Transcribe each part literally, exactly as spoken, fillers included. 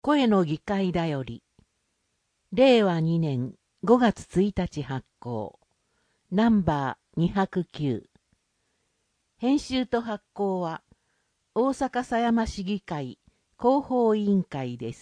声の議会だより、れいわにねんごがつついたち発行、ナンバーにひゃくきゅう。編集と発行は、大阪狭山市議会広報委員会です。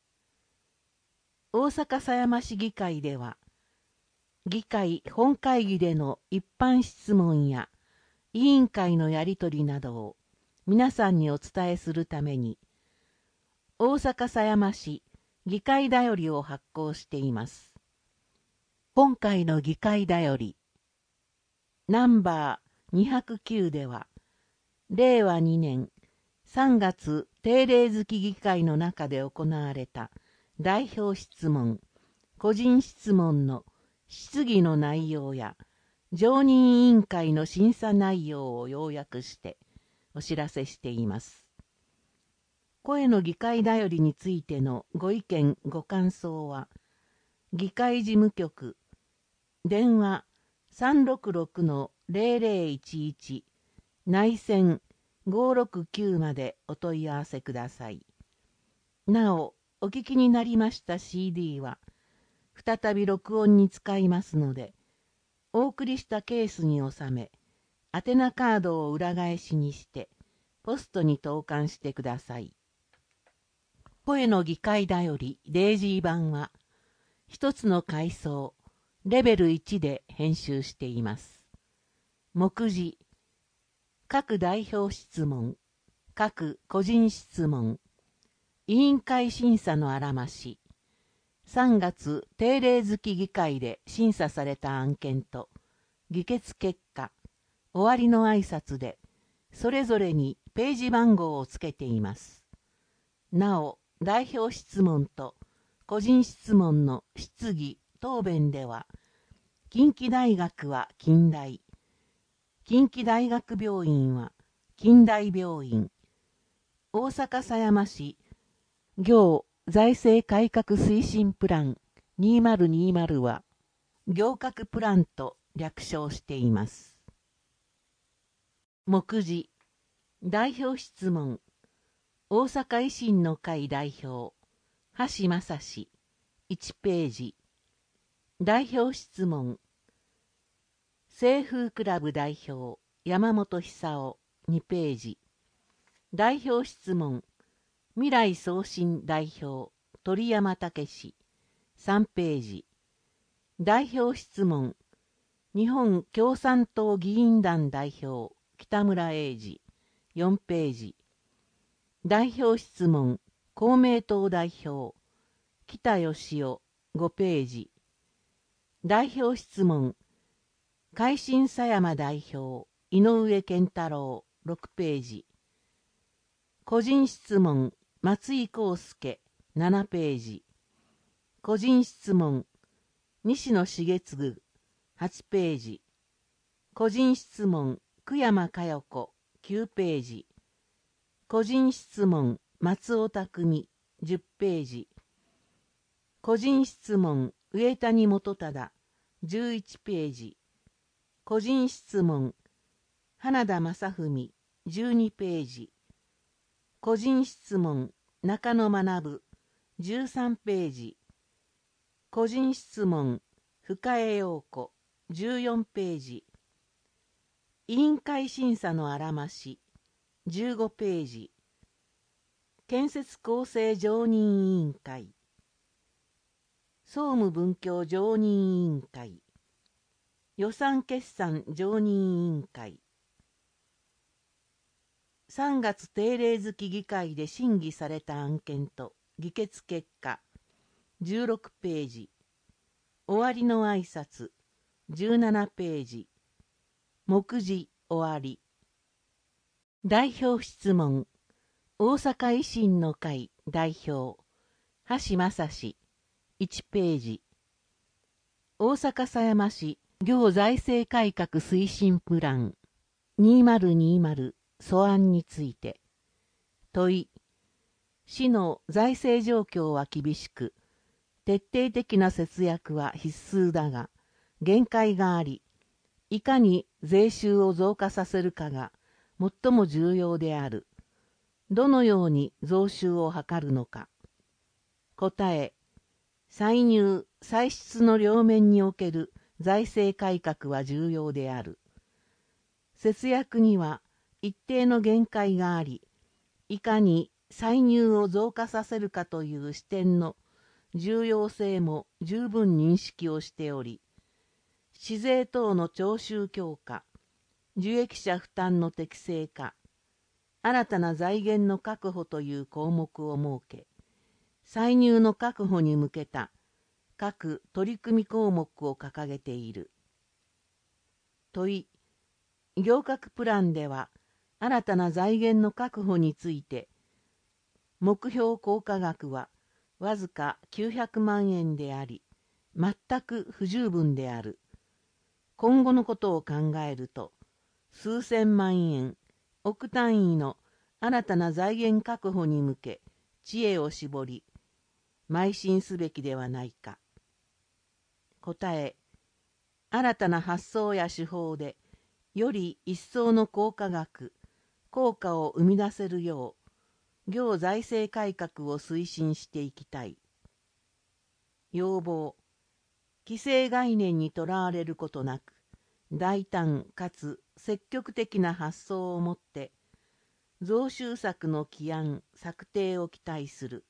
大阪狭山市議会では、議会本会議での一般質問や委員会のやり取りなどを皆さんにお伝えするために、大阪狭山市議会だよりを発行しています。今回の議会だより、ナンバーにひゃくきゅうでは、れいわにねんさんがつ定例月議会の中で行われた代表質問、個人質問の質疑の内容や、常任委員会の審査内容を要約してお知らせしています。声の議会だよりについてのご意見ご感想は、議会事務局、電話 さんろくろくのぜろぜろいちいち 内線ごろくきゅうまでお問い合わせください。なお、お聞きになりました シーディー は、再び録音に使いますので、お送りしたケースに収め、宛名カードを裏返しにして、ポストに投函してください。声の議会だよりデイジー版は、一つの階層、レベルいちで編集しています。目次、各代表質問、各個人質問、委員会審査のあらまし、さんがつ定例月議会で審査された案件と、議決結果、終わりの挨拶で、それぞれにページ番号をつけています。なお、代表質問と個人質問の質疑、答弁では、近畿大学は近大、近畿大学病院は近大病院、大阪狭山市行財政改革推進プランにせんにじゅうは行革プランと略称しています。目次、代表質問、大阪維新の会代表、橋正氏、いちページ。代表質問、清風クラブ代表、山本久夫、にページ。代表質問、未来送信代表、鳥山武史、さんページ。代表質問、日本共産党議員団代表、北村英二、よんページ。代表質問、公明党代表、北義夫、ごページ。代表質問、改心狭山代表、井上健太郎、ろくページ。個人質問、松井康介、ななページ。個人質問、西野重次、はちページ。個人質問、久山佳代子、きゅうページ。個人質問、松尾匠、じゅっページ。個人質問、上谷元忠、じゅういちページ。個人質問、花田正文、じゅうにページ。個人質問、中野学、じゅうさんページ。個人質問、深江陽子、じゅうよんページ。委員会審査のあらまし、じゅうごページ。建設構成常任委員会。総務文教常任委員会。予算決算常任委員会。さんがつ定例月議会で審議された案件と議決結果、じゅうろくページ。終わりの挨拶、じゅうななページ。目次終わり。代表質問、大阪維新の会代表、橋正氏、いちページ。大阪狭山市行財政改革推進プランにせんにじゅう素案について。問い、市の財政状況は厳しく、徹底的な節約は必須だが、限界があり、いかに税収を増加させるかが最も重要である。どのように増収を図るのか。 答え、歳入・歳出の両面における財政改革は重要である。節約には一定の限界があり、いかに歳入を増加させるかという視点の重要性も十分認識をしており、市税等の徴収強化、受益者負担の適正化、新たな財源の確保という項目を設け、歳入の確保に向けた各取り組み項目を掲げている。問い、行革プランでは新たな財源の確保について、目標効果額はわずかきゅうひゃくまんえんであり、全く不十分である。今後のことを考えると、数千万円、億単位の新たな財源確保に向け、知恵を絞り、邁進すべきではないか。答え、新たな発想や手法で、より一層の効果額、効果を生み出せるよう、行財政改革を推進していきたい。要望、既成概念にとらわれることなく、大胆かつ積極的な発想を持って、増収策の起案・策定を期待する。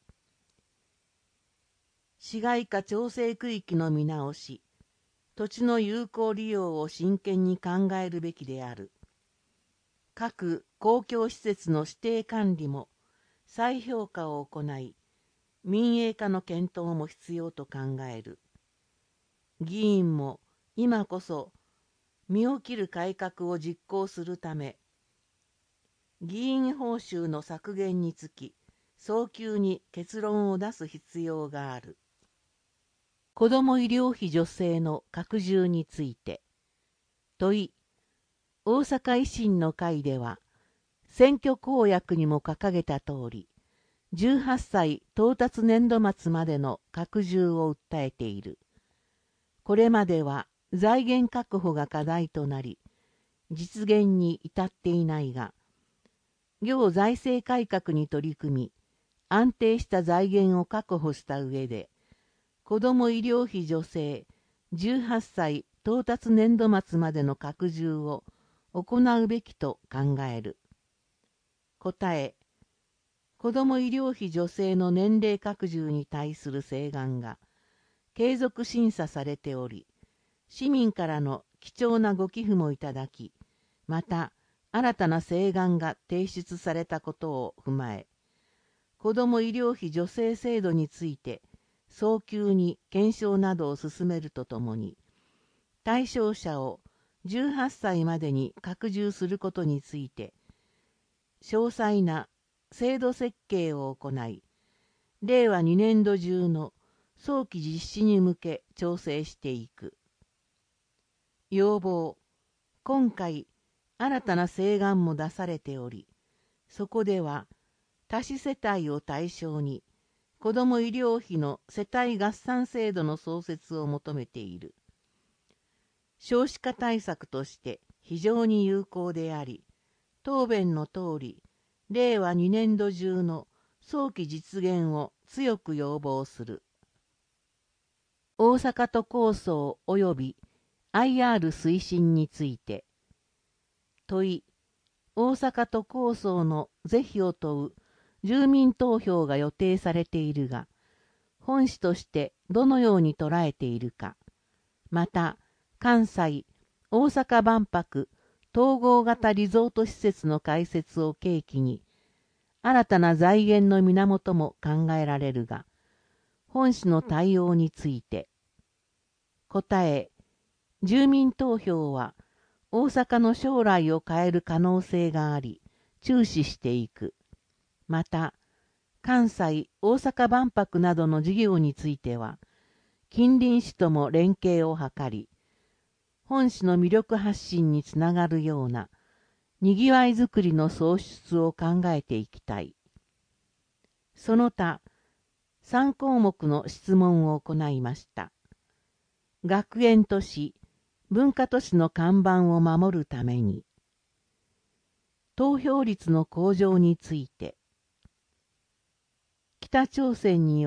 市街化調整区域の見直し、土地の有効利用を真剣に考えるべきである。各公共施設の指定管理も再評価を行い、民営化の検討も必要と考える。議員も今こそ身を切る改革を実行するため、議員報酬の削減につき、早急に結論を出す必要がある。子ども医療費助成の拡充について。問い、大阪維新の会では、選挙公約にも掲げた通り、じゅうはっさい到達年度末までの拡充を訴えている。これまでは財源確保が課題となり、実現に至っていないが、行財政改革に取り組み、安定した財源を確保した上で、子ども医療費助成じゅうはっさい到達年度末までの拡充を行うべきと考える。答え、子ども医療費助成の年齢拡充に対する請願が継続審査されており、市民からの貴重なご寄付もいただき、また新たな請願が提出されたことを踏まえ、子ども医療費助成制度について早急に検証などを進めるとともに、対象者をじゅうはっさいまでに拡充することについて、詳細な制度設計を行い、れいわにねんど中の早期実施に向け調整していく。要望、今回新たな請願も出されており、そこでは多子世帯を対象に子ども医療費の世帯合算制度の創設を求めている。少子化対策として非常に有効であり、答弁の通り、れいわにねんど中の早期実現を強く要望する。大阪都構想及び アイアール 推進について。問い、大阪都構想の是非を問う住民投票が予定されているが、本市としてどのように捉えているか、また、関西、大阪万博統合型リゾート施設の開設を契機に、新たな財源の源も考えられるが、本市の対応について。答え、住民投票は大阪の将来を変える可能性があり、注視していく。また、関西、大阪万博などの事業については、近隣市とも連携を図り、本市の魅力発信につながるような、にぎわいづくりの創出を考えていきたい。その他、さんこうもくの質問を行いました。学園都市、文化都市の看板を守るために、投票率の向上について、北朝鮮による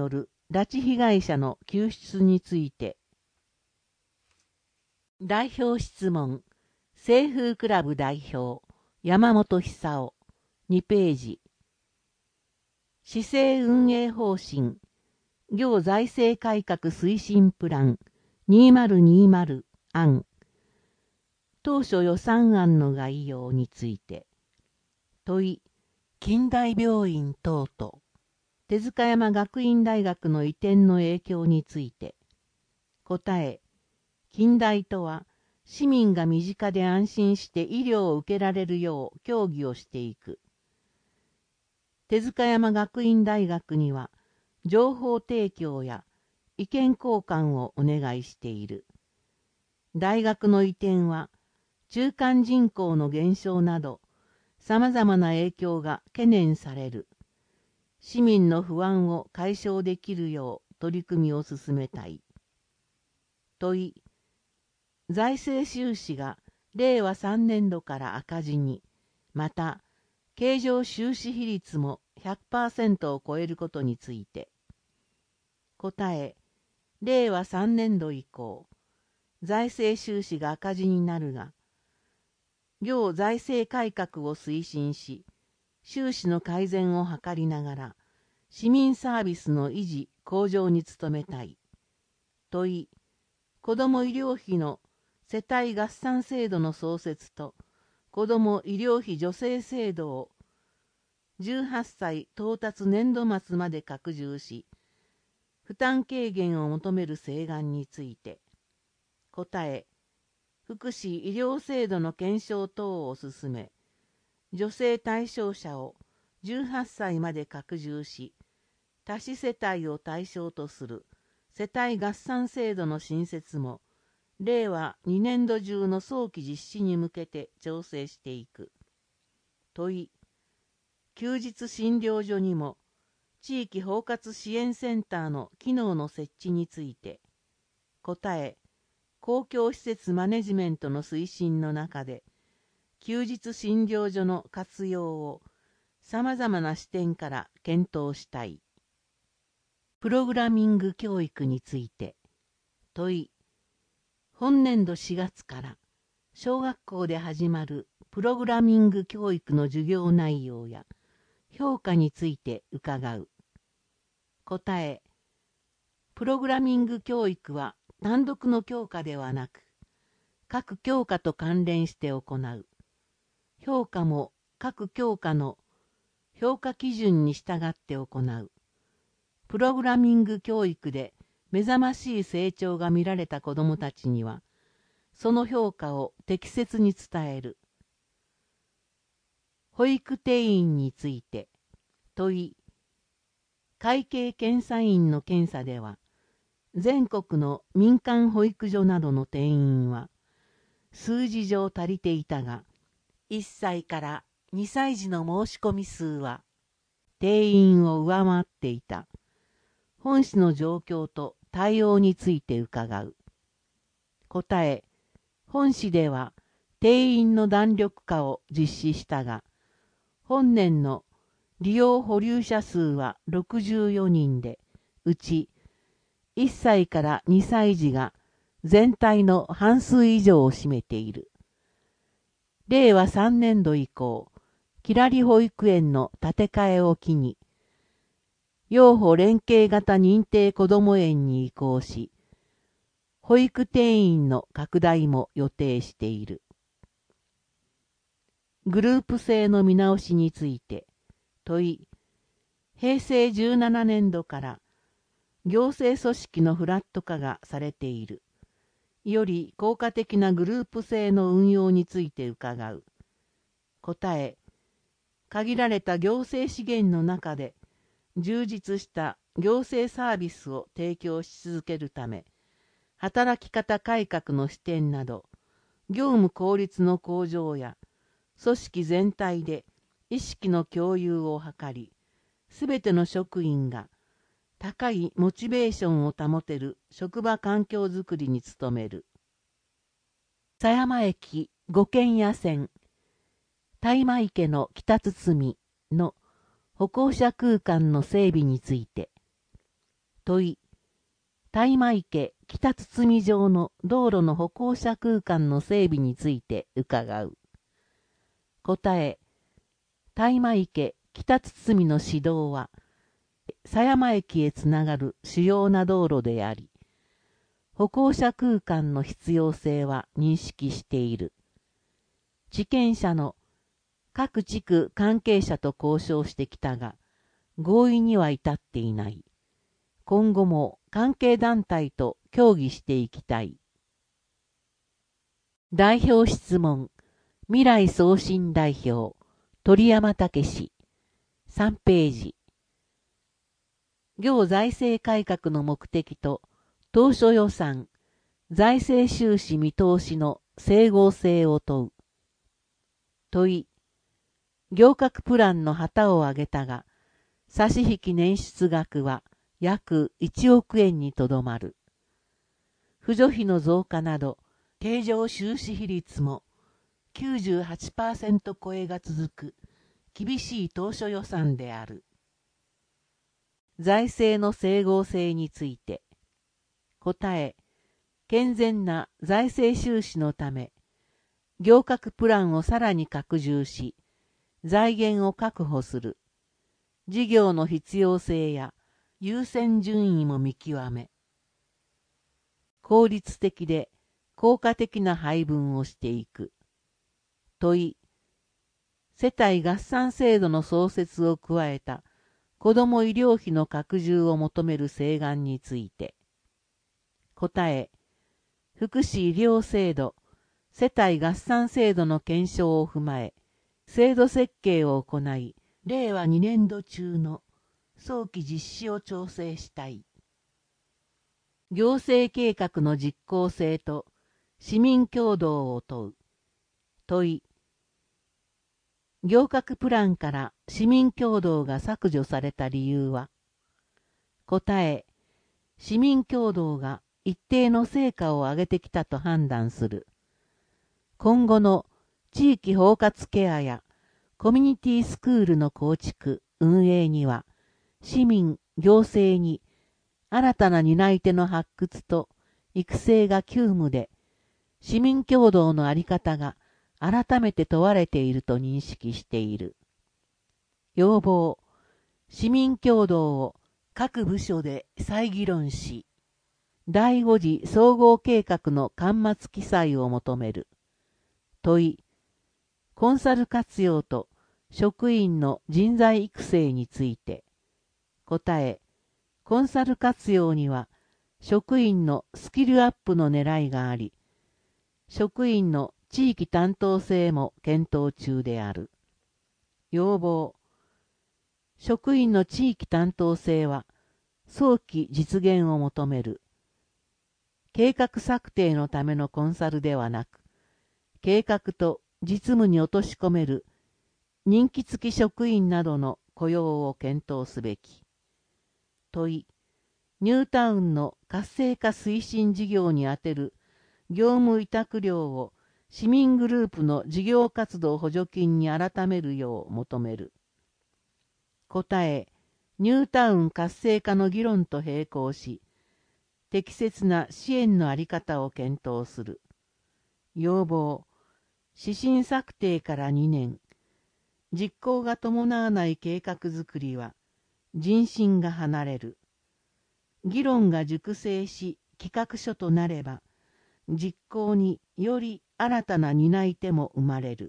拉致被害者の救出について。代表質問。清風クラブ代表、山本久夫。にページ。市政運営方針。行財政改革推進プランにせんにじゅう案。当初予算案の概要について。問い。近代病院等々。手塚山学院大学の移転の影響について。答え。近代とは、市民が身近で安心して医療を受けられるよう協議をしていく。手塚山学院大学には、情報提供や意見交換をお願いしている。大学の移転は、中間人口の減少など、様々な影響が懸念される。市民の不安を解消できるよう取り組みを進めたい。問い。財政収支がれいわさんねんどから赤字に、また、経常収支比率も ひゃくパーセント を超えることについて。答え。れいわさんねんど以降、財政収支が赤字になるが、行財政改革を推進し、収支の改善を図りながら、市民サービスの維持・向上に努めたい。問い。子ども医療費の世帯合算制度の創設と、子ども医療費助成制度をじゅうはっさい到達年度末まで拡充し、負担軽減を求める請願について。答え。福祉医療制度の検証等を進め、助成対象者をじゅうはっさいまで拡充し、多子世帯を対象とする世帯合算制度の新設も、れいわにねんど中の早期実施に向けて調整していく。問い。休日診療所にも、地域包括支援センターの機能の設置について。答え。公共施設マネジメントの推進の中で、休日診療所の活用を様々な視点から検討したい。プログラミング教育について。問い。本年度しがつから小学校で始まるプログラミング教育の授業内容や評価について伺う。答え。プログラミング教育は単独の教科ではなく、各教科と関連して行う。評価も各教科の評価基準に従って行う。プログラミング教育で目覚ましい成長が見られた子どもたちには、その評価を適切に伝える。保育定員について。問い。会計検査院の検査では、全国の民間保育所などの定員は、数字上足りていたが、いっさいからにさい児の申し込み数は、定員を上回っていた。本市の状況と対応について伺う。答え。本市では定員の弾力化を実施したが、本年の利用保留者数はろくじゅうよにんで、うちいっさいからにさい児が全体の半数以上を占めている。れいわさんねんど以降、きらり保育園の建て替えを機に、幼保連携型認定こども園に移行し、保育定員の拡大も予定している。グループ制の見直しについて、問い。へいせいじゅうななねんどから行政組織のフラット化がされている。より効果的なグループ制の運用について伺う。答え。限られた行政資源の中で充実した行政サービスを提供し続けるため、働き方改革の視点など、業務効率の向上や、組織全体で意識の共有を図り、すべての職員が高いモチベーションを保てる職場環境づくりに努める。狭山駅五軒屋線、大間池の北堤の歩行者空間の整備について。 問い、大麻池北堤上の道路の歩行者空間の整備について伺う。答え、大麻池北堤の市道は、狭山駅へつながる主要な道路であり、歩行者空間の必要性は認識している。地権者の各地区関係者と交渉してきたが、合意には至っていない。今後も関係団体と協議していきたい。代表質問、未来送信代表、鳥山武史、さんページ。行財政改革の目的と、当初予算、財政収支見通しの整合性を問う。問い、行革プランの旗を挙げたが、差し引き捻出額は約いちおくえんにとどまる。扶助費の増加など、経常収支比率も きゅうじゅうはちパーセント 超えが続く厳しい当初予算である。財政の整合性について、答え、健全な財政収支のため、行革プランをさらに拡充し、財源を確保する。事業の必要性や優先順位も見極め、効率的で効果的な配分をしていく。問い、世帯合算制度の創設を加えた子ども医療費の拡充を求める請願について。答え、福祉医療制度、世帯合算制度の検証を踏まえ、制度設計を行い、れいわにねんど中の早期実施を調整したい。行政計画の実効性と市民協働を問う。問い、行革プランから市民協働が削除された理由は。答え、市民協働が一定の成果を上げてきたと判断する。今後の地域包括ケアやコミュニティスクールの構築、運営には、市民、行政に新たな担い手の発掘と育成が急務で、市民協働の在り方が改めて問われていると認識している。要望、市民協働を各部署で再議論し、だいご次総合計画の巻末記載を求める。問い、コンサル活用と職員の人材育成について。答え、コンサル活用には職員のスキルアップの狙いがあり、職員の地域担当性も検討中である。要望、職員の地域担当性は早期実現を求める。計画策定のためのコンサルではなく、計画と実務に落とし込める任期付き職員などの雇用を検討すべき。問い、ニュータウンの活性化推進事業に充てる業務委託料を市民グループの事業活動補助金に改めるよう求める。答え、ニュータウン活性化の議論と並行し、適切な支援の在り方を検討する。要望、指針策定からにねん、実行が伴わない計画づくりは人心が離れる。議論が熟成し企画書となれば、実行により新たな担い手も生まれる。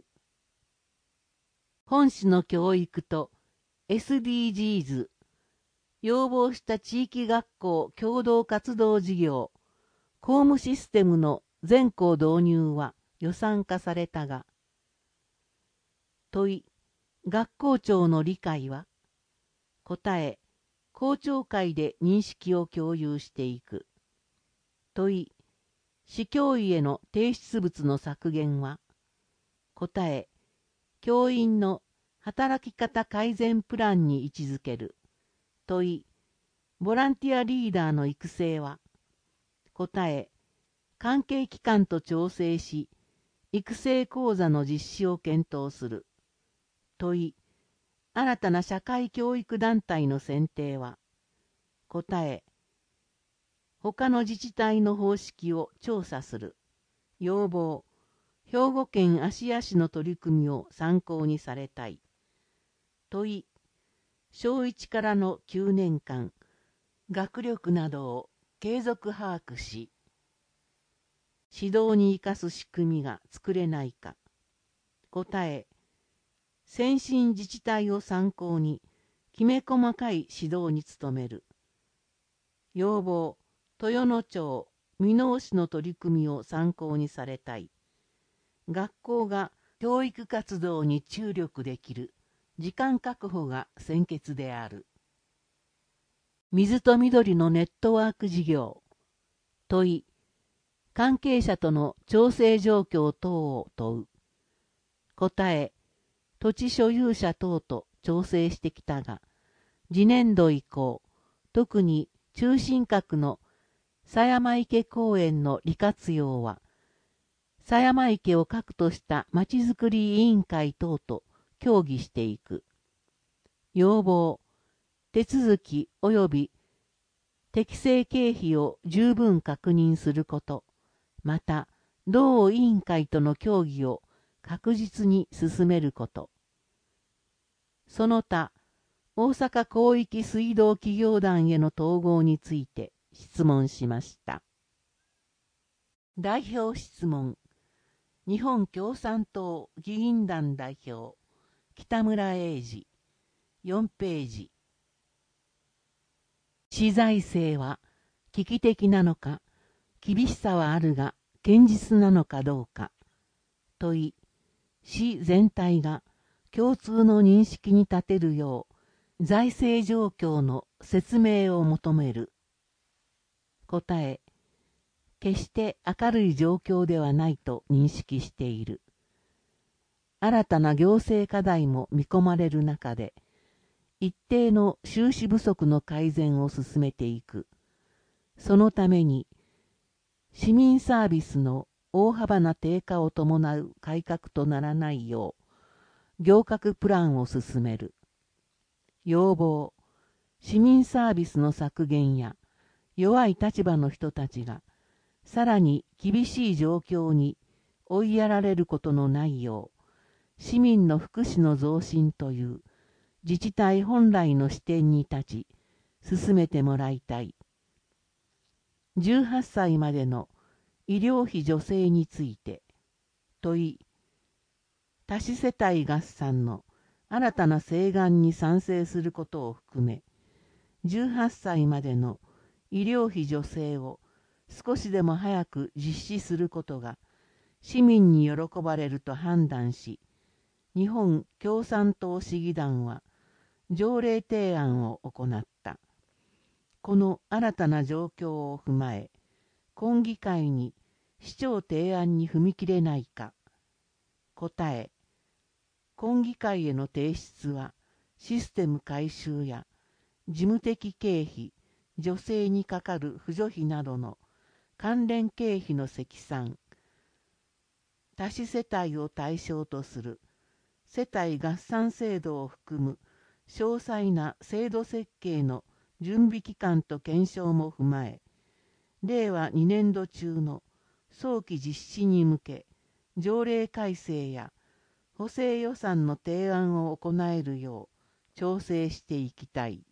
本市の教育と エスディージーズ、要望した地域学校共同活動事業、公務システムの全校導入は予算化されたが、問い、学校長の理解は。答え、校長会で認識を共有していく。問い、市教委への提出物の削減は。答え、教員の働き方改善プランに位置づける。問い、ボランティアリーダーの育成は。答え、関係機関と調整し、育成講座の実施を検討する。問い、新たな社会教育団体の選定は。答え、 他の自治体の方式を調査する。要望、兵庫県芦屋市の取り組みを参考にされたい。問い、小いちからのきゅうねんかん、学力などを継続把握し、指導に生かす仕組みが作れないか。答え、先進自治体を参考に、きめ細かい指導に努める。要望、豊野町、箕面市の取り組みを参考にされたい。学校が教育活動に注力できる時間確保が先決である。水と緑のネットワーク事業。問い、関係者との調整状況等を問う。答え、土地所有者等と調整してきたが、次年度以降、特に中心核の狭山池公園の利活用は、狭山池を核としたまちづくり委員会等と協議していく。要望、手続き及び適正経費を十分確認すること、また、同委員会との協議を確実に進めること。その他、大阪広域水道企業団への統合について質問しました。代表質問。日本共産党議員団代表、北村英二、よんページ。市財政は危機的なのか、厳しさはあるが堅実なのかどうか。問い、市全体が共通の認識に立てるよう、財政状況の説明を求める。答え、決して明るい状況ではないと認識している。新たな行政課題も見込まれる中で、一定の収支不足の改善を進めていく。そのために、市民サービスの大幅な低下を伴う改革とならないよう、行革プランを進める。要望、市民サービスの削減や弱い立場の人たちがさらに厳しい状況に追いやられることのないよう、市民の福祉の増進という自治体本来の視点に立ち、進めてもらいたい。じゅうはっさいまでの医療費助成について、問い、多子世帯合算の新たな請願に賛成することを含め、じゅうはっさいまでの医療費助成を少しでも早く実施することが市民に喜ばれると判断し、日本共産党市議団は条例提案を行った。この新たな状況を踏まえ、今議会に市長提案に踏み切れないか。答え、今議会への提出はシステム改修や事務的経費、助成にかかる扶助費などの関連経費の積算、多子世帯を対象とする世帯合算制度を含む詳細な制度設計の準備期間と検証も踏まえ、れいわにねんど中の早期実施に向け、条例改正や補正予算の提案を行えるよう調整していきたい。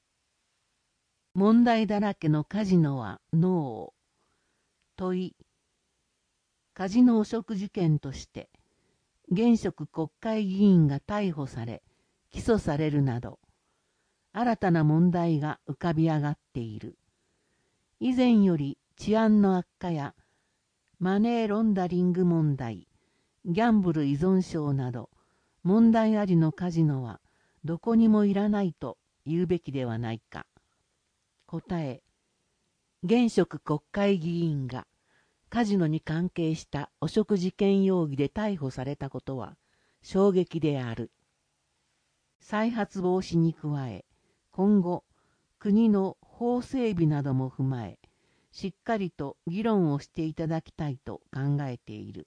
問題だらけのカジノはノー。問い、カジノ汚職事件として、現職国会議員が逮捕され、起訴されるなど、新たな問題が浮かび上がっている。以前より治安の悪化や、マネーロンダリング問題、ギャンブル依存症など、問題ありのカジノはどこにもいらないと言うべきではないか。答え、現職国会議員がカジノに関係した汚職事件容疑で逮捕されたことは衝撃である。再発防止に加え、今後、国の法整備なども踏まえ、しっかりと議論をしていただきたいと考えている。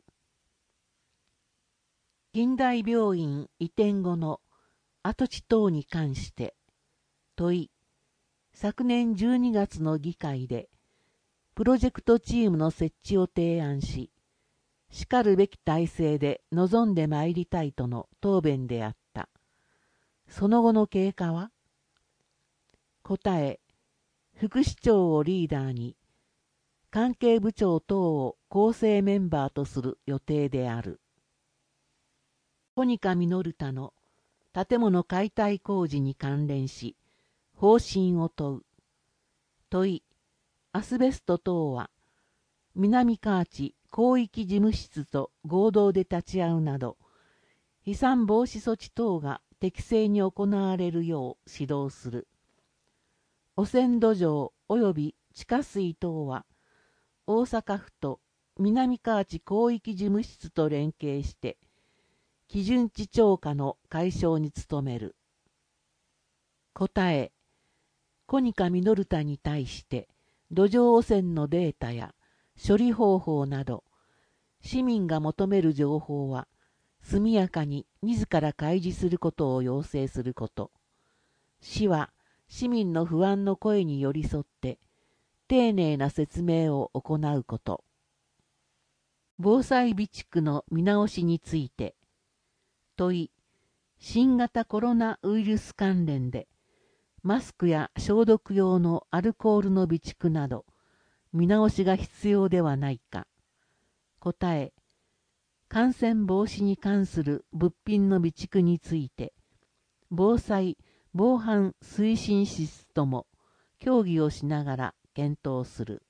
近代病院移転後の跡地等に関して、問い、昨年じゅうにがつの議会で、 プロジェクトチームの設置を提案し、しかるべき体制で臨んでまいりたいとの答弁であった。その後の経過は？答え、副市長をリーダーに、関係部長等を構成メンバーとする予定である。コニカミノルタの建物解体工事に関連し、方針を問う。問い、アスベスト等は、南河内広域事務室と合同で立ち会うなど、飛散防止措置等が適正に行われるよう指導する。汚染土壌及び地下水等は、大阪府と南河内広域事務室と連携して、基準値超過の解消に努める。答え、コニカミノルタに対して土壌汚染のデータや処理方法など、市民が求める情報は速やかに自ら開示することを要請すること。市は市民の不安の声に寄り添って丁寧な説明を行うこと。防災備蓄の見直しについて、問い、新型コロナウイルス関連で、マスクや消毒用のアルコールの備蓄など、見直しが必要ではないか。答え、感染防止に関する物品の備蓄について、防災・防犯推進室とも協議をしながら検討する。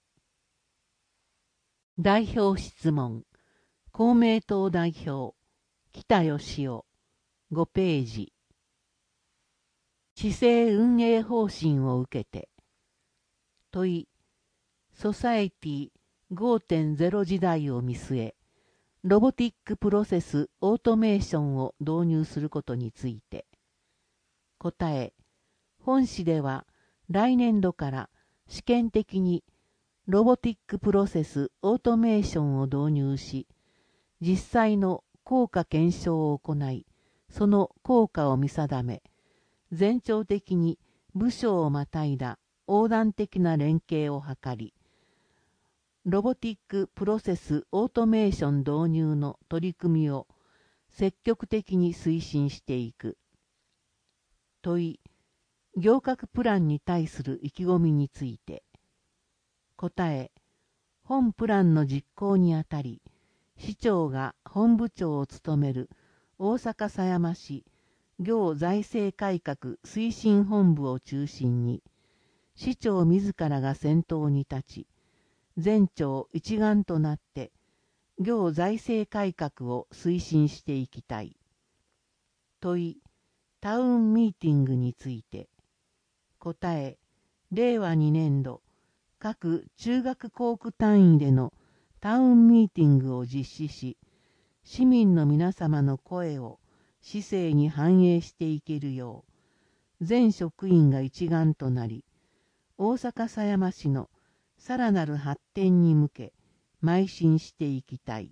代表質問、公明党代表、北義夫、ごページ。市政運営方針を受けて、問い、ソサエティ ごてんゼロ 時代を見据え、ロボティックプロセスオートメーションを導入することについて、答え、本市では来年度から試験的にロボティックプロセスオートメーションを導入し、実際の効果検証を行い、その効果を見定め、全庁的に部署をまたいだ横断的な連携を図り、ロボティックプロセスオートメーション導入の取り組みを積極的に推進していく。問い、行革プランに対する意気込みについて。答え、本プランの実行にあたり、市長が本部長を務める大阪狭山市行財政改革推進本部を中心に、市長自らが先頭に立ち、全庁一丸となって行財政改革を推進していきたい。問い、タウンミーティングについて。答え、れいわにねんど、各中学校区単位でのタウンミーティングを実施し、市民の皆様の声を市政に反映していけるよう、全職員が一丸となり、大阪狭山市のさらなる発展に向け、邁進していきたい。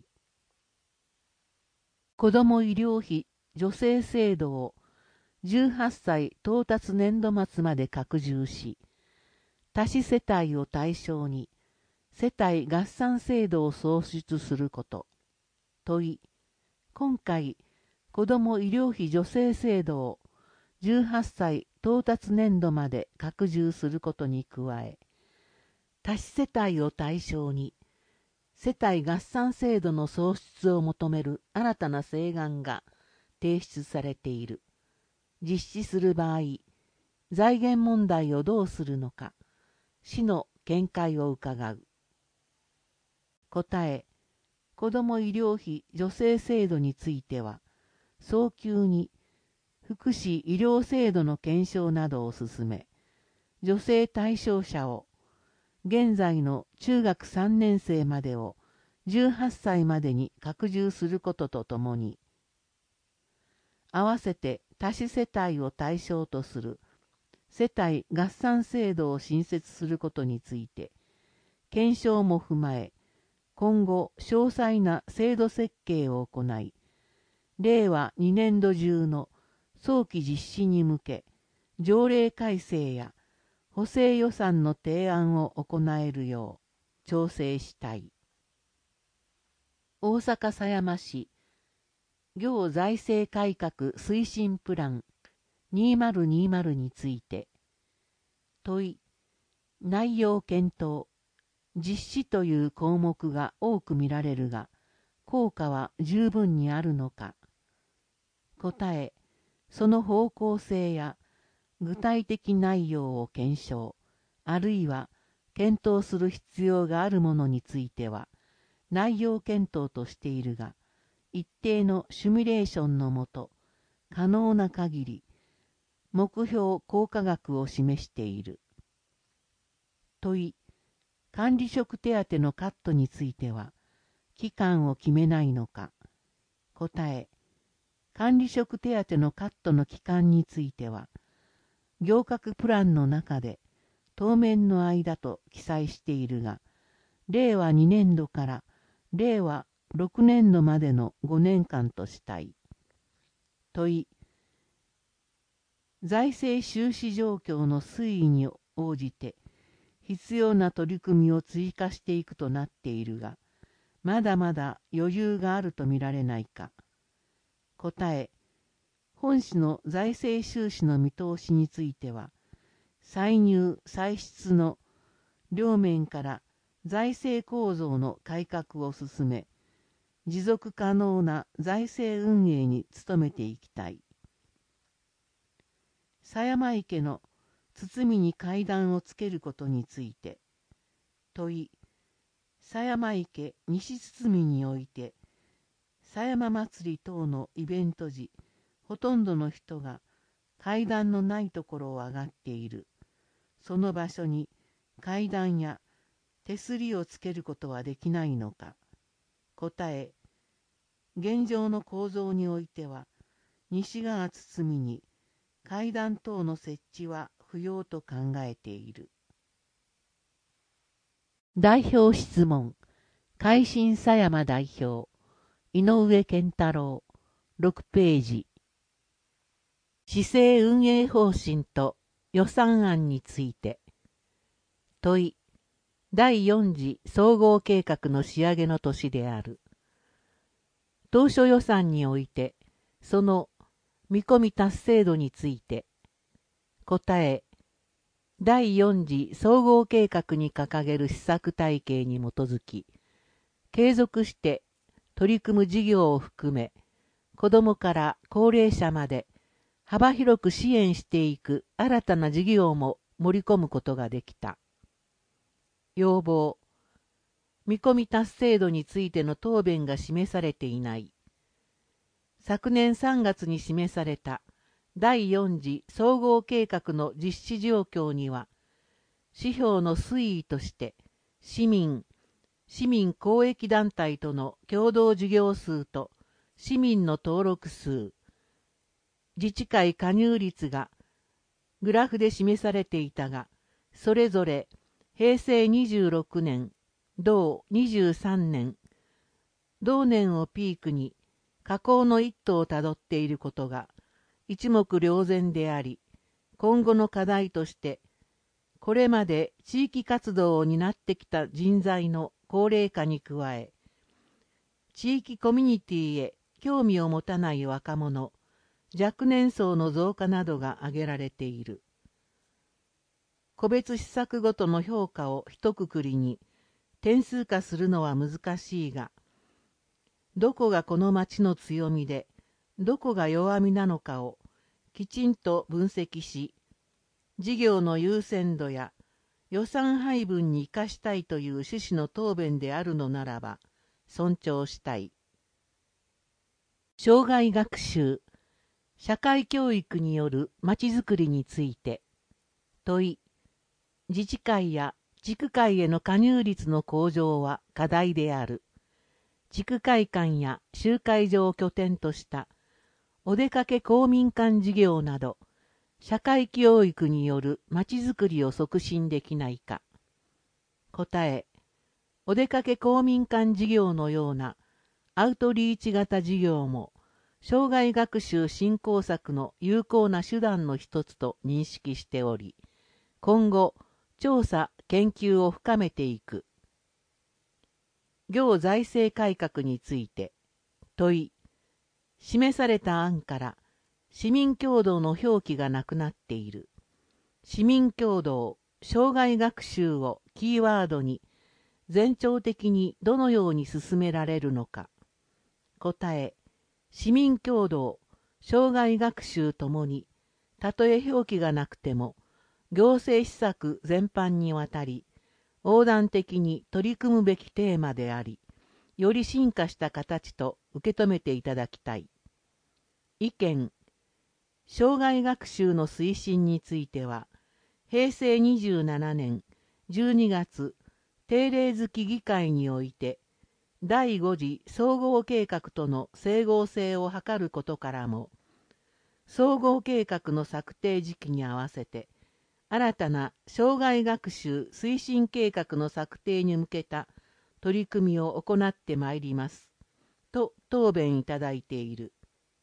子ども医療費助成制度をじゅうはっさい到達年度末まで拡充し、多子世帯を対象に世帯合算制度を創出すること。問い、今回、子ども医療費助成制度をじゅうはっさい到達年度まで拡充することに加え、多子世帯を対象に世帯合算制度の創出を求める新たな請願が提出されている。実施する場合、財源問題をどうするのか、市の見解を伺う。答え、子ども医療費助成制度については、早急に福祉医療制度の検証などを進め、助成対象者を現在の中学さんねん生までをじゅうはっさいまでに拡充することとともに、合わせて多子世帯を対象とする世帯合算制度を新設することについて、検証も踏まえ、今後詳細な制度設計を行い、れいわにねんど中の早期実施に向け、条例改正や補正予算の提案を行えるよう、 調整したい。大阪狭山市行財政改革推進プランにせんにじゅうについて問い、内容検討、実施という項目が多く見られるが、効果は十分にあるのか。答え、その方向性や具体的内容を検証、あるいは検討する必要があるものについては、内容検討としているが、一定のシミュレーションのもと、可能な限り、目標効果額を示している。問い、管理職手当のカットについては、期間を決めないのか。答え、管理職手当のカットの期間については、行革プランの中で当面の間と記載しているが、れいわにねんどかられいわろくねんどまでのごねんかんとしたい。問い、財政収支状況の推移に応じて必要な取り組みを追加していくとなっているが、まだまだ余裕があると見られないか。答え、本市の財政収支の見通しについては、歳入・歳出の両面から財政構造の改革を進め、持続可能な財政運営に努めていきたい。狭山池の堤に階段をつけることについて、問い、狭山池西堤において、狭山祭り等のイベント時、ほとんどの人が階段のないところを上がっている。その場所に階段や手すりをつけることはできないのか。答え、現状の構造においては、西側堤に階段等の設置は不要と考えている。代表質問、海進狭山代表、井上健太郎、ろくページ。市政運営方針と予算案について。問い、だいよん次総合計画の仕上げの年である。当初予算において、その見込み達成度について。答え、だいよん次総合計画に掲げる施策体系に基づき、継続して取り組む事業を含め、子どもから高齢者まで幅広く支援していく新たな事業も盛り込むことができた。要望、見込み達成度についての答弁が示されていない。昨年さんがつに示されただいよん次総合計画の実施状況には、指標の推移として市民、市民公益団体との共同事業数と市民の登録数、自治会加入率がグラフで示されていたが、それぞれ平成にじゅうろくねん、同にじゅうさんねん、同年をピークに下降の一途をたどっていることが一目瞭然であり、今後の課題として、これまで地域活動を担ってきた人材の高齢化に加え、地域コミュニティへ興味を持たない若者、若年層の増加などが挙げられている。個別施策ごとの評価を一括りに点数化するのは難しいが、どこがこの町の強みで、どこが弱みなのかをきちんと分析し、事業の優先度や予算配分に生かしたいという趣旨の答弁であるのならば、尊重したい。障害学習、社会教育によるまちづくりについて、問い、自治会や地区会への加入率の向上は課題である。地区会館や集会場を拠点としたお出かけ公民館事業など、社会教育によるまちづくりを促進できないか。答え、お出かけ公民館事業のようなアウトリーチ型事業も、障害学習振興策の有効な手段の一つと認識しており、今後、調査・研究を深めていく。 行財政改革について問い、示された案から市民共同の表記がなくなっている。市民共同、生涯学習をキーワードに前兆的にどのように進められるのか。答え、市民共同、生涯学習ともに、たとえ表記がなくても、行政施策全般にわたり、横断的に取り組むべきテーマであり、より進化した形と受け止めていただきたい。意見、生涯学習の推進については、へいせいにじゅうななねんじゅうにがつ定例月議会において、だいご次総合計画との整合性を図ることからも、総合計画の策定時期に合わせて、新たな生涯学習推進計画の策定に向けた取り組みを行ってまいります、と答弁いただいている。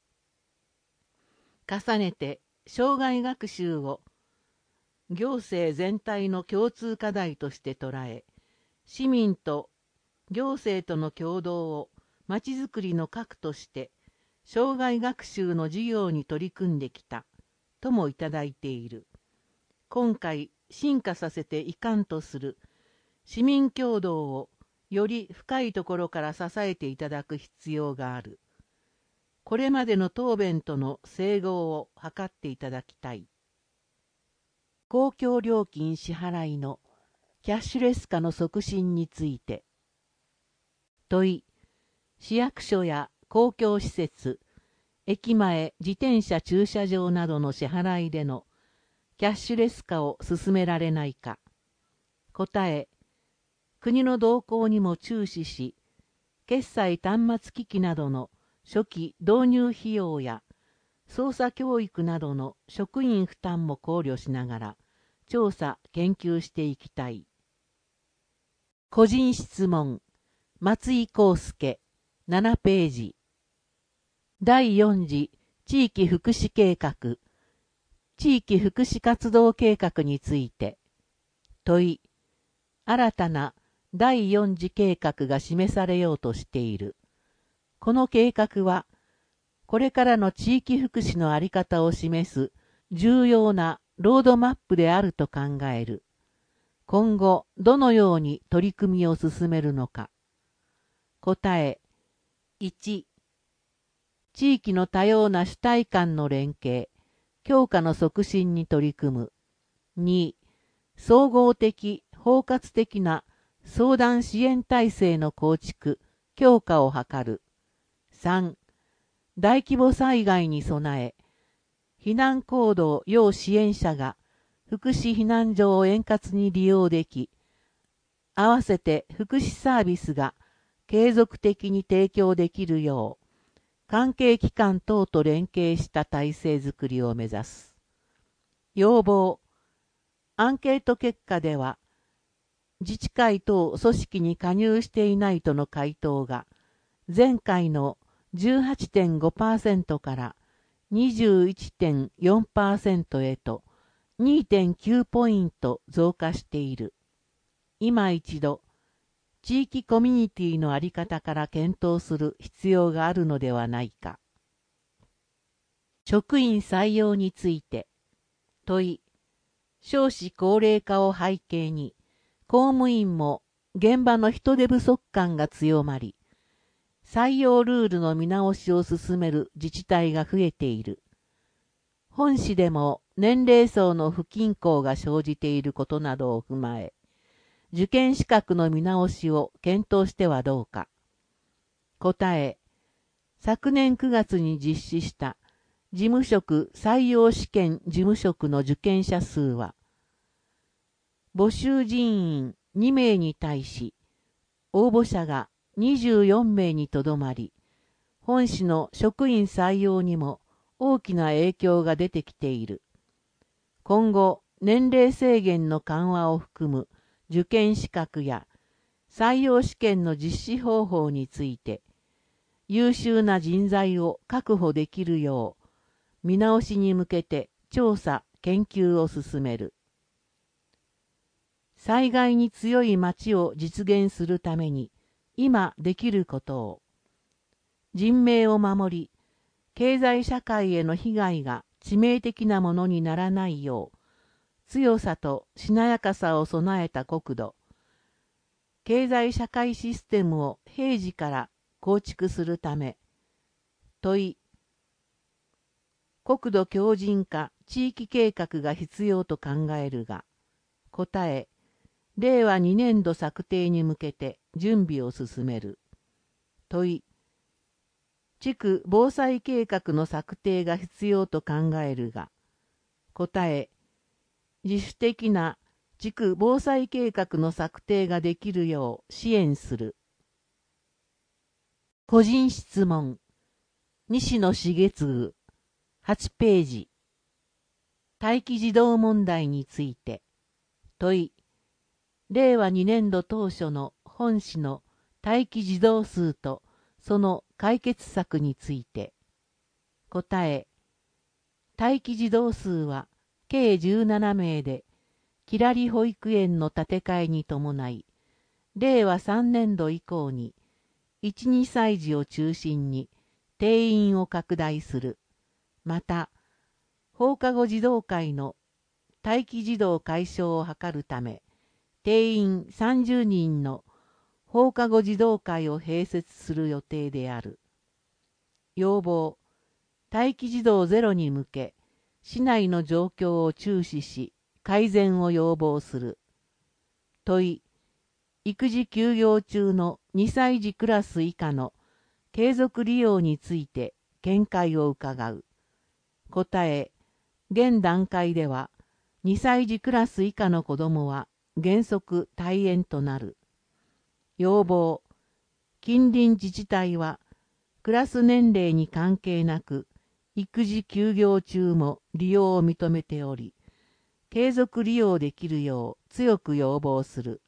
重ねて、生涯学習を行政全体の共通課題として捉え、市民と行政との共同をまちづくりの核として生涯学習の事業に取り組んできたともいただいている。今回進化させていかんとする市民共同をより深いところから支えていただく必要がある。これまでの答弁との整合を図っていただきたい。公共料金支払いのキャッシュレス化の促進について問い、市役所や公共施設、駅前自転車駐車場などの支払いでのキャッシュレス化を進められないか。答え、国の動向にも注視し、決済端末機器などの初期導入費用や操作教育などの職員負担も考慮しながら調査・研究していきたい。個人質問、松井康介、ななページ。だいよん次地域福祉計画、地域福祉活動計画について問い、新たなだいよん次計画が示されようとしている。この計画は、これからの地域福祉の在り方を示す重要なロードマップであると考える。今後、どのように取り組みを進めるのか。答え、いち、地域の多様な主体間の連携、強化の促進に取り組む。に、総合的、包括的な相談支援体制の構築、強化を図る。さん、大規模災害に備え、避難行動要支援者が福祉避難所を円滑に利用でき、合わせて福祉サービスが継続的に提供できるよう、関係機関等と連携した体制づくりを目指す。要望、アンケート結果では、自治会等組織に加入していないとの回答が、前回の じゅうはちてんごパーセント から にじゅういちてんよんパーセント へと にてんきゅう ポイント増加している。今一度、地域コミュニティの在り方から検討する必要があるのではないか。職員採用について、問い、少子高齢化を背景に、公務員も現場の人手不足感が強まり、採用ルールの見直しを進める自治体が増えている。本市でも年齢層の不均衡が生じていることなどを踏まえ、受験資格の見直しを検討してはどうか。答え、昨年くがつに実施した事務職採用試験事務職の受験者数は、募集人員にめいに対し、応募者がにじゅうよんめいにとどまり、本市の職員採用にも大きな影響が出てきている。今後、年齢制限の緩和を含む受験資格や採用試験の実施方法について、優秀な人材を確保できるよう、見直しに向けて調査・研究を進める。災害に強い町を実現するために、 今できることを、人命を守り、経済社会への被害が致命的なものにならないよう、強さとしなやかさを備えた国土、経済社会システムを平時から構築するため、問い、国土強靭化地域計画が必要と考えるが、答え、れいわにねんど策定に向けて準備を進める。問い、地区防災計画の策定が必要と考えるが、答え、自主的な地区防災計画の策定ができるよう支援する。個人質問。西野重次。はちページ。待機児童問題について。問い。れいわにねんど当初の本市の待機児童数とその解決策について。答え。待機児童数は計じゅうななめいで、きらり保育園の建て替えに伴い、れいわさんねんど以降に、いち、にさい児を中心に定員を拡大する。また、放課後児童会の待機児童解消を図るため、定員さんじゅうにんの放課後児童会を併設する予定である。要望、待機児童ゼロに向け、市内の状況を注視し、改善を要望する。問い、育児休業中のにさい児クラス以下の継続利用について見解を伺う。答え、現段階ではにさい児クラス以下の子どもは原則退園となる。要望、近隣自治体はクラス年齢に関係なく育児休業中も利用を認めており、継続利用できるよう強く要望する。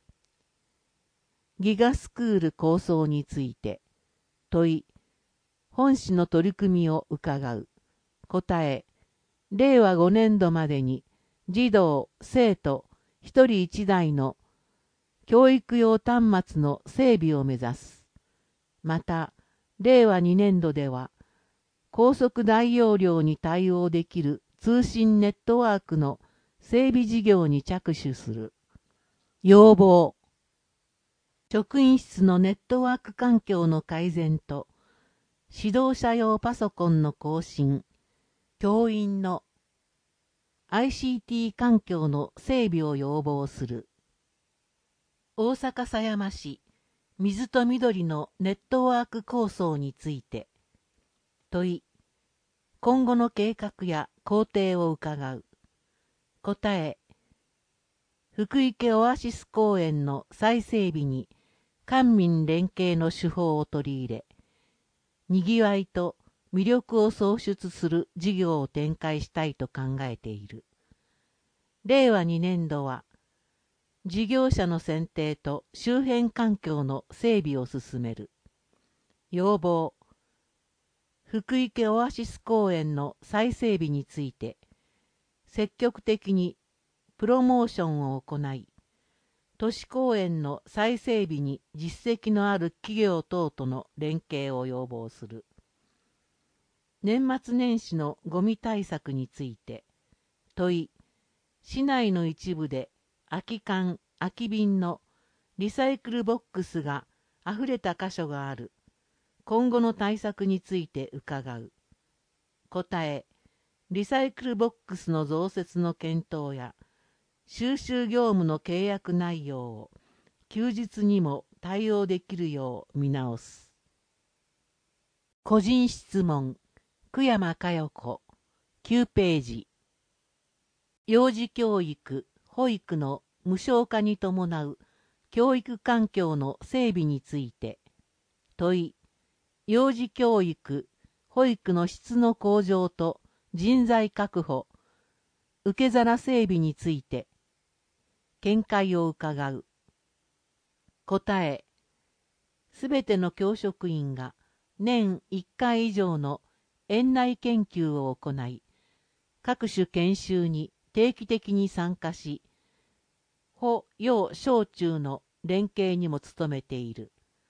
ギガスクール構想について。問い、本市の取り組みを伺う。答え、れいわごねんどまでに児童、生徒ひとりいちだいの教育用端末の整備を目指す。また、れいわにねんどでは、高速大容量に対応できる通信ネットワークの整備事業に着手する。要望。職員室のネットワーク環境の改善と、指導者用パソコンの更新、教員の アイシーティー 環境の整備を要望する。大阪狭山市、水と緑のネットワーク構想について。問い、今後の計画や工程を伺う。答え、福池オアシス公園の再整備に官民連携の手法を取り入れ、にぎわいと魅力を創出する事業を展開したいと考えている。れいわにねんどは、事業者の選定と周辺環境の整備を進める。要望、福池オアシス公園の再整備について、積極的にプロモーションを行い、都市公園の再整備に実績のある企業等との連携を要望する。年末年始のゴミ対策について、問い、市内の一部で空き缶、空き瓶のリサイクルボックスがあふれた箇所がある。今後の対策について伺う。答え、リサイクルボックスの増設の検討や、収集業務の契約内容を休日にも対応できるよう見直す。個人質問、久山佳代子、きゅうページ。幼児教育、保育の無償化に伴う教育環境の整備について。問い、幼児教育、保育の質の向上と人材確保、受け皿整備について。見解を伺う。答え、すべての教職員が年いっかい以上の園内研究を行い、各種研修に定期的に参加し、保、幼、小中の連携にも努めている。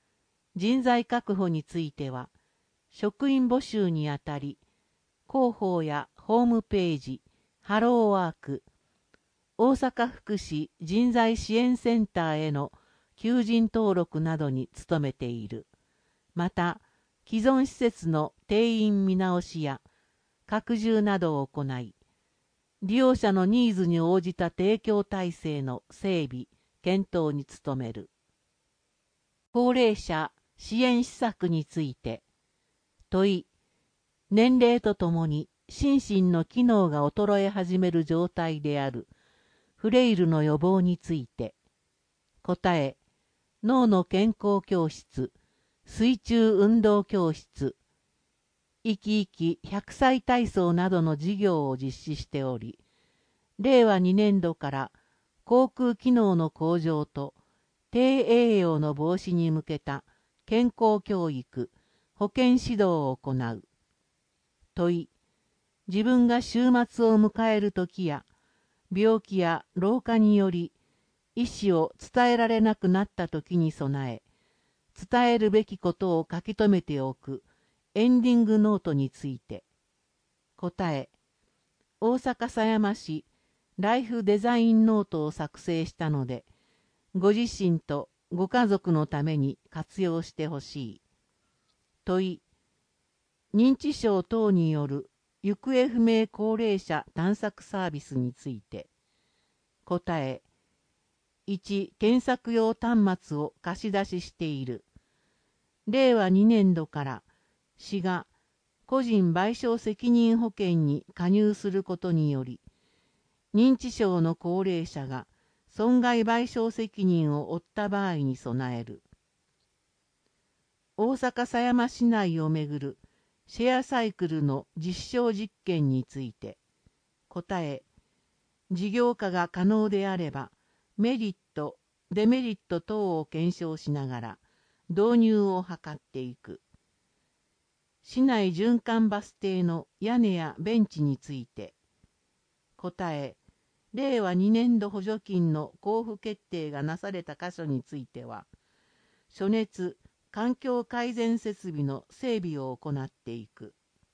人材確保については、職員募集にあたり、広報やホームページ、ハローワーク、大阪福祉人材支援センターへの求人登録などに努めている。また、既存施設の定員見直しや拡充などを行い、利用者のニーズに応じた提供体制の整備、検討に努める。高齢者支援施策について、問い、年齢とともに心身の機能が衰え始める状態であるフレイルの予防について、答え、脳の健康教室、水中運動教室、生き生きひゃくさい体操などの事業を実施しており、れいわにねんどから口腔機能の向上と低栄養の防止に向けた健康教育、保健指導を行う。問い、自分が終末を迎える時や、病気や老化により意思を伝えられなくなった時に備え、伝えるべきことを書き留めておくエンディングノートについて。答え、大阪狭山市ライフデザインノートを作成したので、ご自身とご家族のために活用してほしい。問い、認知症等による行方不明高齢者探索サービスについて。答え、いち検索用端末を貸し出ししている。れいわにねんどから市が個人賠償責任保険に加入することにより、認知症の高齢者が損害賠償責任を負った場合に備える。大阪狭山市内をめぐるシェアサイクルの実証実験について。答え、事業化が可能であれば、メリット、デメリット等を検証しながら導入を図っていく。市内循環バス停の屋根やベンチについて。答え、れいわにねんど補助金の交付決定がなされた箇所については、暑熱・環境改善設備の整備を行っていく。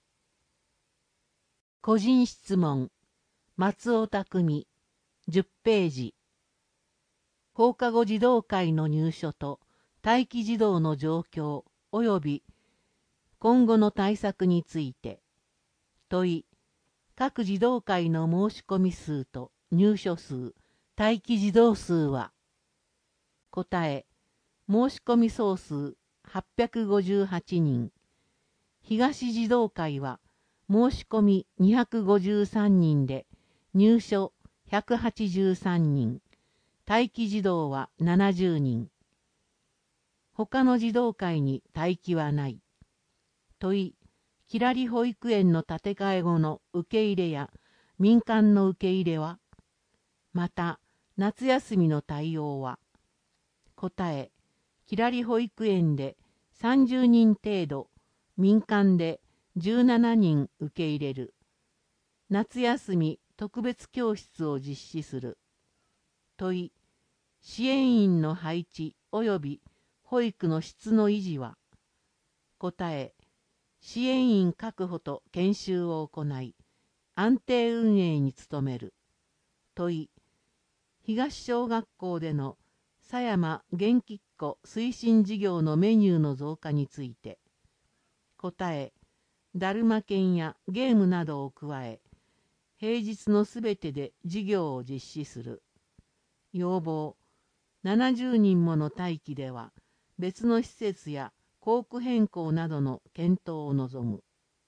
個人質問、松尾匠、じゅっページ。放課後児童会の入所と待機児童の状況及び今後の対策について。問い、各児童会の申し込み数と入所数、待機児童数は。答え、申し込み総数はっぴゃくごじゅうはちにん。東児童会は申し込みにひゃくごじゅうさんにんで入所ひゃくはちじゅうさんにん。待機児童はななじゅうにん。他の児童会に待機はない。問い、きらり保育園の建て替え後の受け入れや民間の受け入れは。また、夏休みの対応は。答え、きらり保育園でさんじゅうにん程度、民間でじゅうななにん受け入れる。夏休み特別教室を実施する。問い、支援員の配置及び保育の質の維持は。答え、支援員確保と研修を行い、安定運営に努める。問い、東小学校での狭山元気っ子推進事業のメニューの増加について。答え、だるま犬やゲームなどを加え、平日のすべてで事業を実施する。要望、ななじゅうにんもの待機では、別の施設や校区変更などの検討を望む。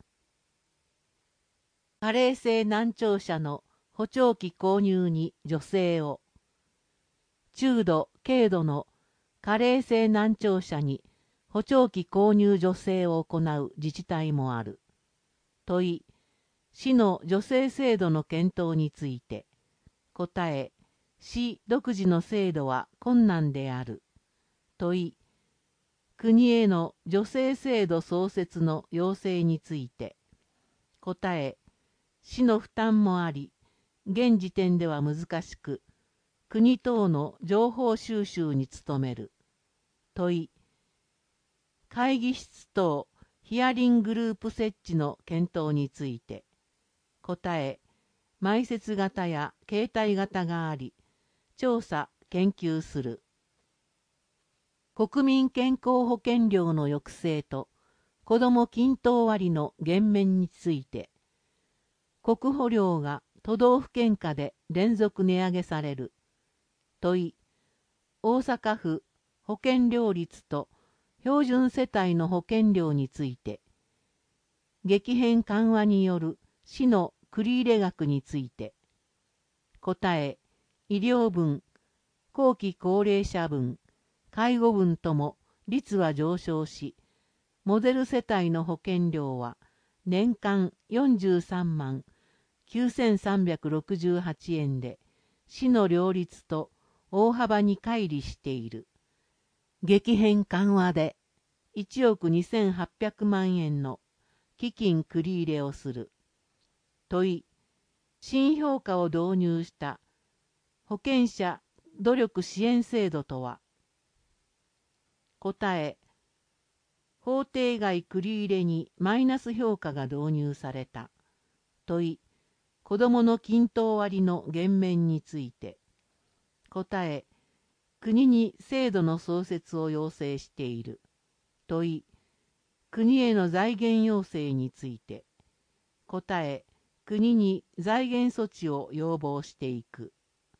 加齢性難聴者の補聴器購入に助成を。中度・軽度の加齢性難聴者に補聴器購入助成を行う自治体もある。問い、市の助成制度の検討について。答え、市独自の制度は困難である。問い、国への助成制度創設の要請について。答え、市の負担もあり、現時点では難しく、国等の情報収集に努める。問い、 会議室等ヒアリンググループ設置の検討について。答え、埋設型や形態型があり、調査、研究する。国民健康保険料の抑制と子ども均等割の減免について。国保料が都道府県下で連続値上げされる。問い、大阪府保険料率と標準世帯の保険料について。激変緩和による市の繰入額について。答え、医療分、後期高齢者分、介護分とも率は上昇し、モデル世帯の保険料は年間よんじゅうさんまんきゅうせんさんびゃくろくじゅうはちえんで、市の両立と大幅に乖離している。激変緩和でいちおくにせんはっぴゃくまんえんの基金繰り入れをする。問い、新評価を導入した保険者努力支援制度とは。答え、法定外繰り入れにマイナス評価が導入された。問い、子どもの均等割の減免について。答え、国に制度の創設を要請している。問い、国への財源要請について。答え、国に財源措置を要望していく。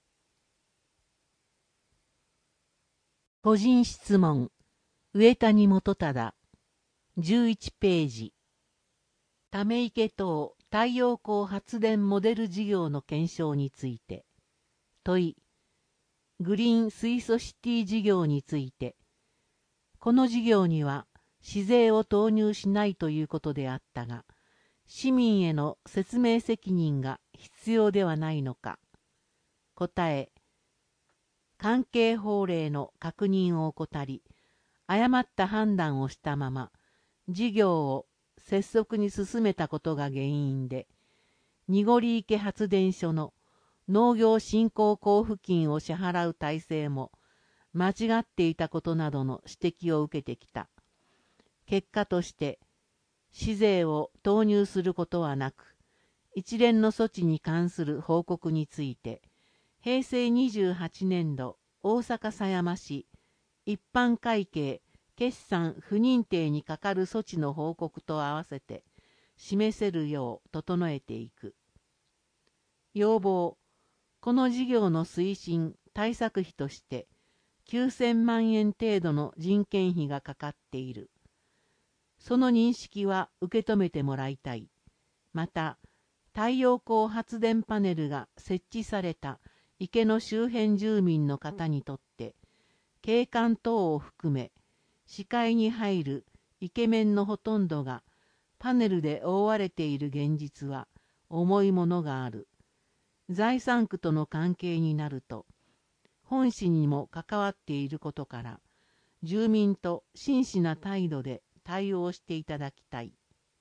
個人質問、上谷元忠、じゅういちページ。ため池等太陽光発電モデル事業の検証について。問い、グリーン水素シティ事業について。この事業には市税を投入しないということであったが、市民への説明責任が必要ではないのか。答え、関係法令の確認を怠り、誤った判断をしたまま、事業を拙速に進めたことが原因で、濁池発電所の農業振興交付金を支払う体制も間違っていたことなどの指摘を受けてきた。結果として、市税を投入することはなく、一連の措置に関する報告について、へいせいにじゅうはちねんど大阪狭山市一般会計決算不認定にかかる措置の報告と合わせて示せるよう整えていく。要望、この事業の推進・対策費としてきゅうせんまんえん程度の人件費がかかっている。その認識は受け止めてもらいたい。また、太陽光発電パネルが設置された池の周辺住民の方にとって、景観等を含め、視界に入る池面のほとんどがパネルで覆われている現実は重いものがある。財産区との関係になると、本市にも関わっていることから、住民と真摯な態度で対応していただきたい。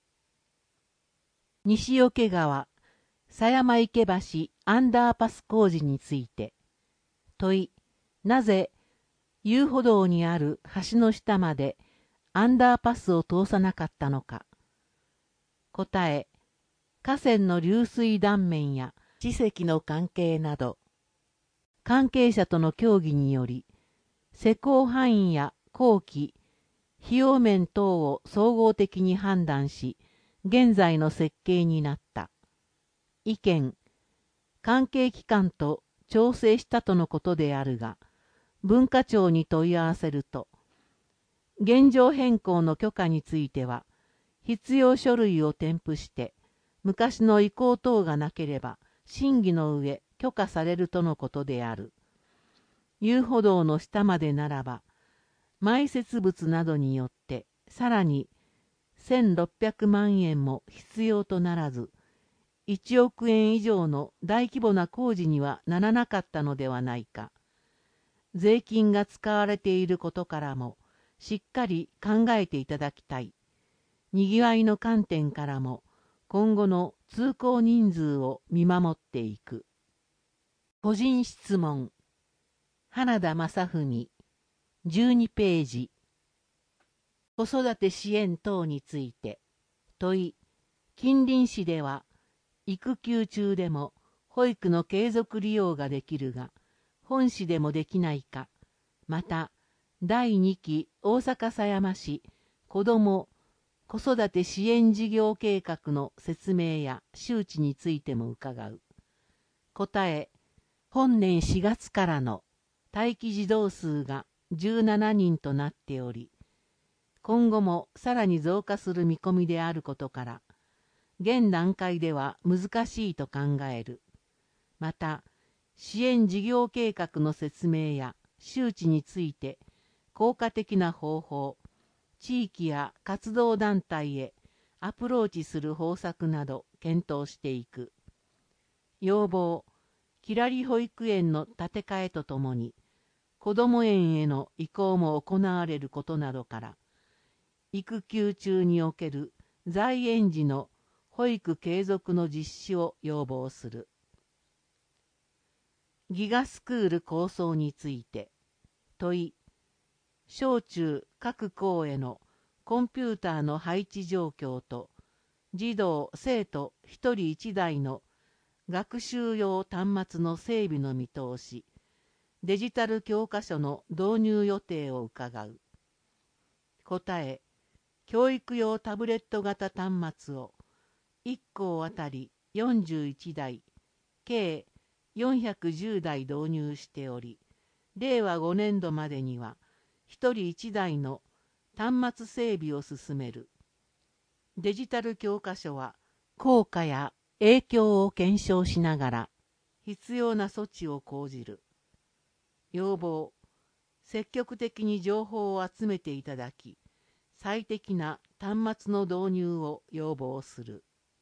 西桶川、狭山池橋アンダーパス工事について。問い、なぜ遊歩道にある橋の下までアンダーパスを通さなかったのか。答え、河川の流水断面や地積の関係など、関係者との協議により、施工範囲や工期、費用面等を総合的に判断し、現在の設計になった。意見、関係機関と調整したとのことであるが、文化庁に問い合わせると、現状変更の許可については、必要書類を添付して、昔の意向等がなければ、審議の上許可されるとのことである。遊歩道の下までならば、埋設物などによって、さらにせんろっぴゃくまんえんも必要とならず、いちおくえん以上の大規模な工事にはならなかったのではないか。税金が使われていることからも、しっかり考えていただきたい。にぎわいの観点からも、今後の通行人数を見守っていく。個人質問、花田正文、じゅうにページ。 子育て支援等について。問い、近隣市では、育休中でも保育の継続利用ができるが、本市でもできないか。また、だいにき大阪狭山市子ども子育て支援事業計画の説明や周知についても伺う。答え、本年しがつからの待機児童数がじゅうななにんとなっており、今後もさらに増加する見込みであることから、現段階では難しいと考える。また、支援事業計画の説明や周知について、効果的な方法、地域や活動団体へアプローチする方策など検討していく。要望、きらり保育園の建て替えとともに、こども園への移行も行われることなどから、育休中における在園児の保育継続の実施を要望する。ギガスクール構想について。問い、小中各校へのコンピューターの配置状況と、児童・生徒ひとりいちだいの学習用端末の整備の見通し、デジタル教科書の導入予定を伺う。答え、教育用タブレット型端末をいっこうあたりよんじゅういちだい、計よんひゃくじゅうだい導入しており、れいわごねんどまでにはひとりいちだいの端末整備を進める。デジタル教科書は効果や影響を検証しながら必要な措置を講じる。要望、積極的に情報を集めていただき、最適な端末の導入を要望する。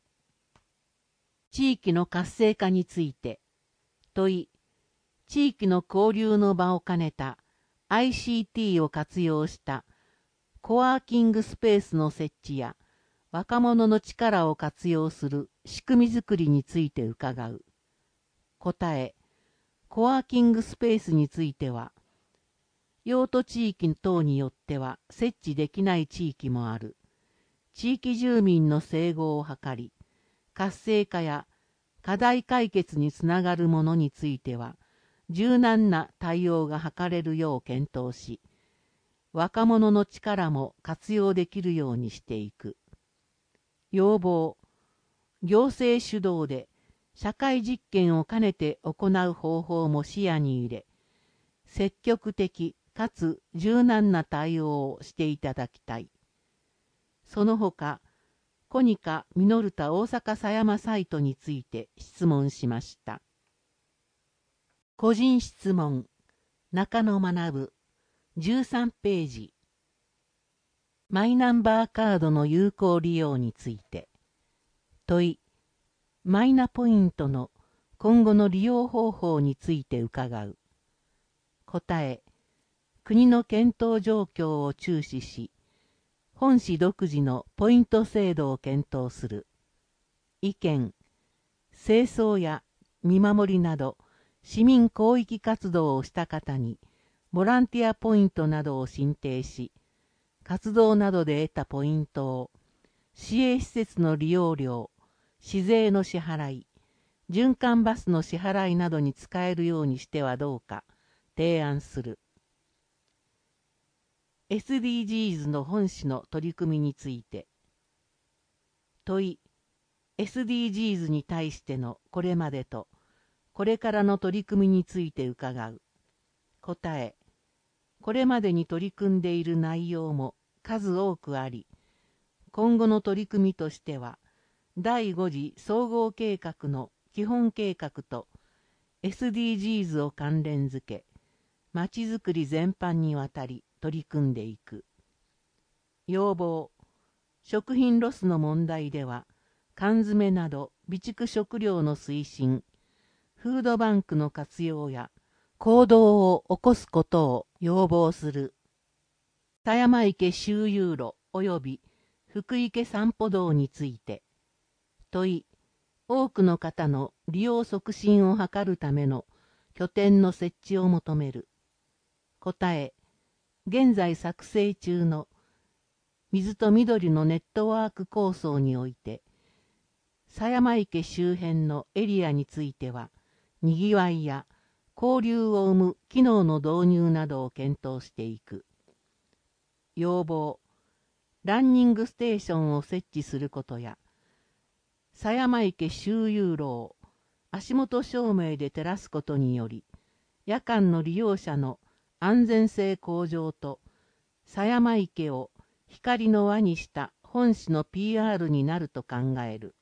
地域の活性化について。問い、地域の交流の場を兼ねた アイシーティー を活用したコワーキングスペースの設置や若者の力を活用する仕組みづくりについて伺う。答え、コワーキングスペースについては、用途地域等によっては設置できない地域もある。地域住民の整合を図り、活性化や課題解決につながるものについては、柔軟な対応が図れるよう検討し、若者の力も活用できるようにしていく。要望、行政主導で社会実験を兼ねて行う方法も視野に入れ、積極的かつ柔軟な対応をしていただきたい。その他、コニカ・ミノルタ大阪狭山サイトについて質問しました。個人質問、中野学、じゅうさんページ。マイナンバーカードの有効利用について。問い、マイナポイントの今後の利用方法について伺う。答え、国の検討状況を注視し、本市独自のポイント制度を検討する。意見、清掃や見守りなど市民広域活動をした方にボランティアポイントなどを申請し、活動などで得たポイントを市営施設の利用料、市税の支払い、循環バスの支払いなどに使えるようにしてはどうか提案する。エスディージーズ の本市の取り組みについて。問い、エスディージーズ に対してのこれまでとこれからの取り組みについて伺う。答え、これまでに取り組んでいる内容も数多くあり、今後の取り組みとしては、だいご次総合計画の基本計画と エスディージーズ を関連づけ、まちづくり全般にわたり取り組んでいく。要望、食品ロスの問題では、缶詰など備蓄食料の推進、フードバンクの活用や行動を起こすことを要望する。狭山池周遊路及び福池散歩道について。問い、多くの方の利用促進を図るための拠点の設置を求める。答え、現在作成中の水と緑のネットワーク構想において、狭山池周辺のエリアについては、にぎわいや交流を生む機能の導入などを検討していく。要望、ランニングステーションを設置することや、狭山池周遊路を足元照明で照らすことにより、夜間の利用者の安全性向上と、狭山池を光の輪にした本市の ピーアール になると考える。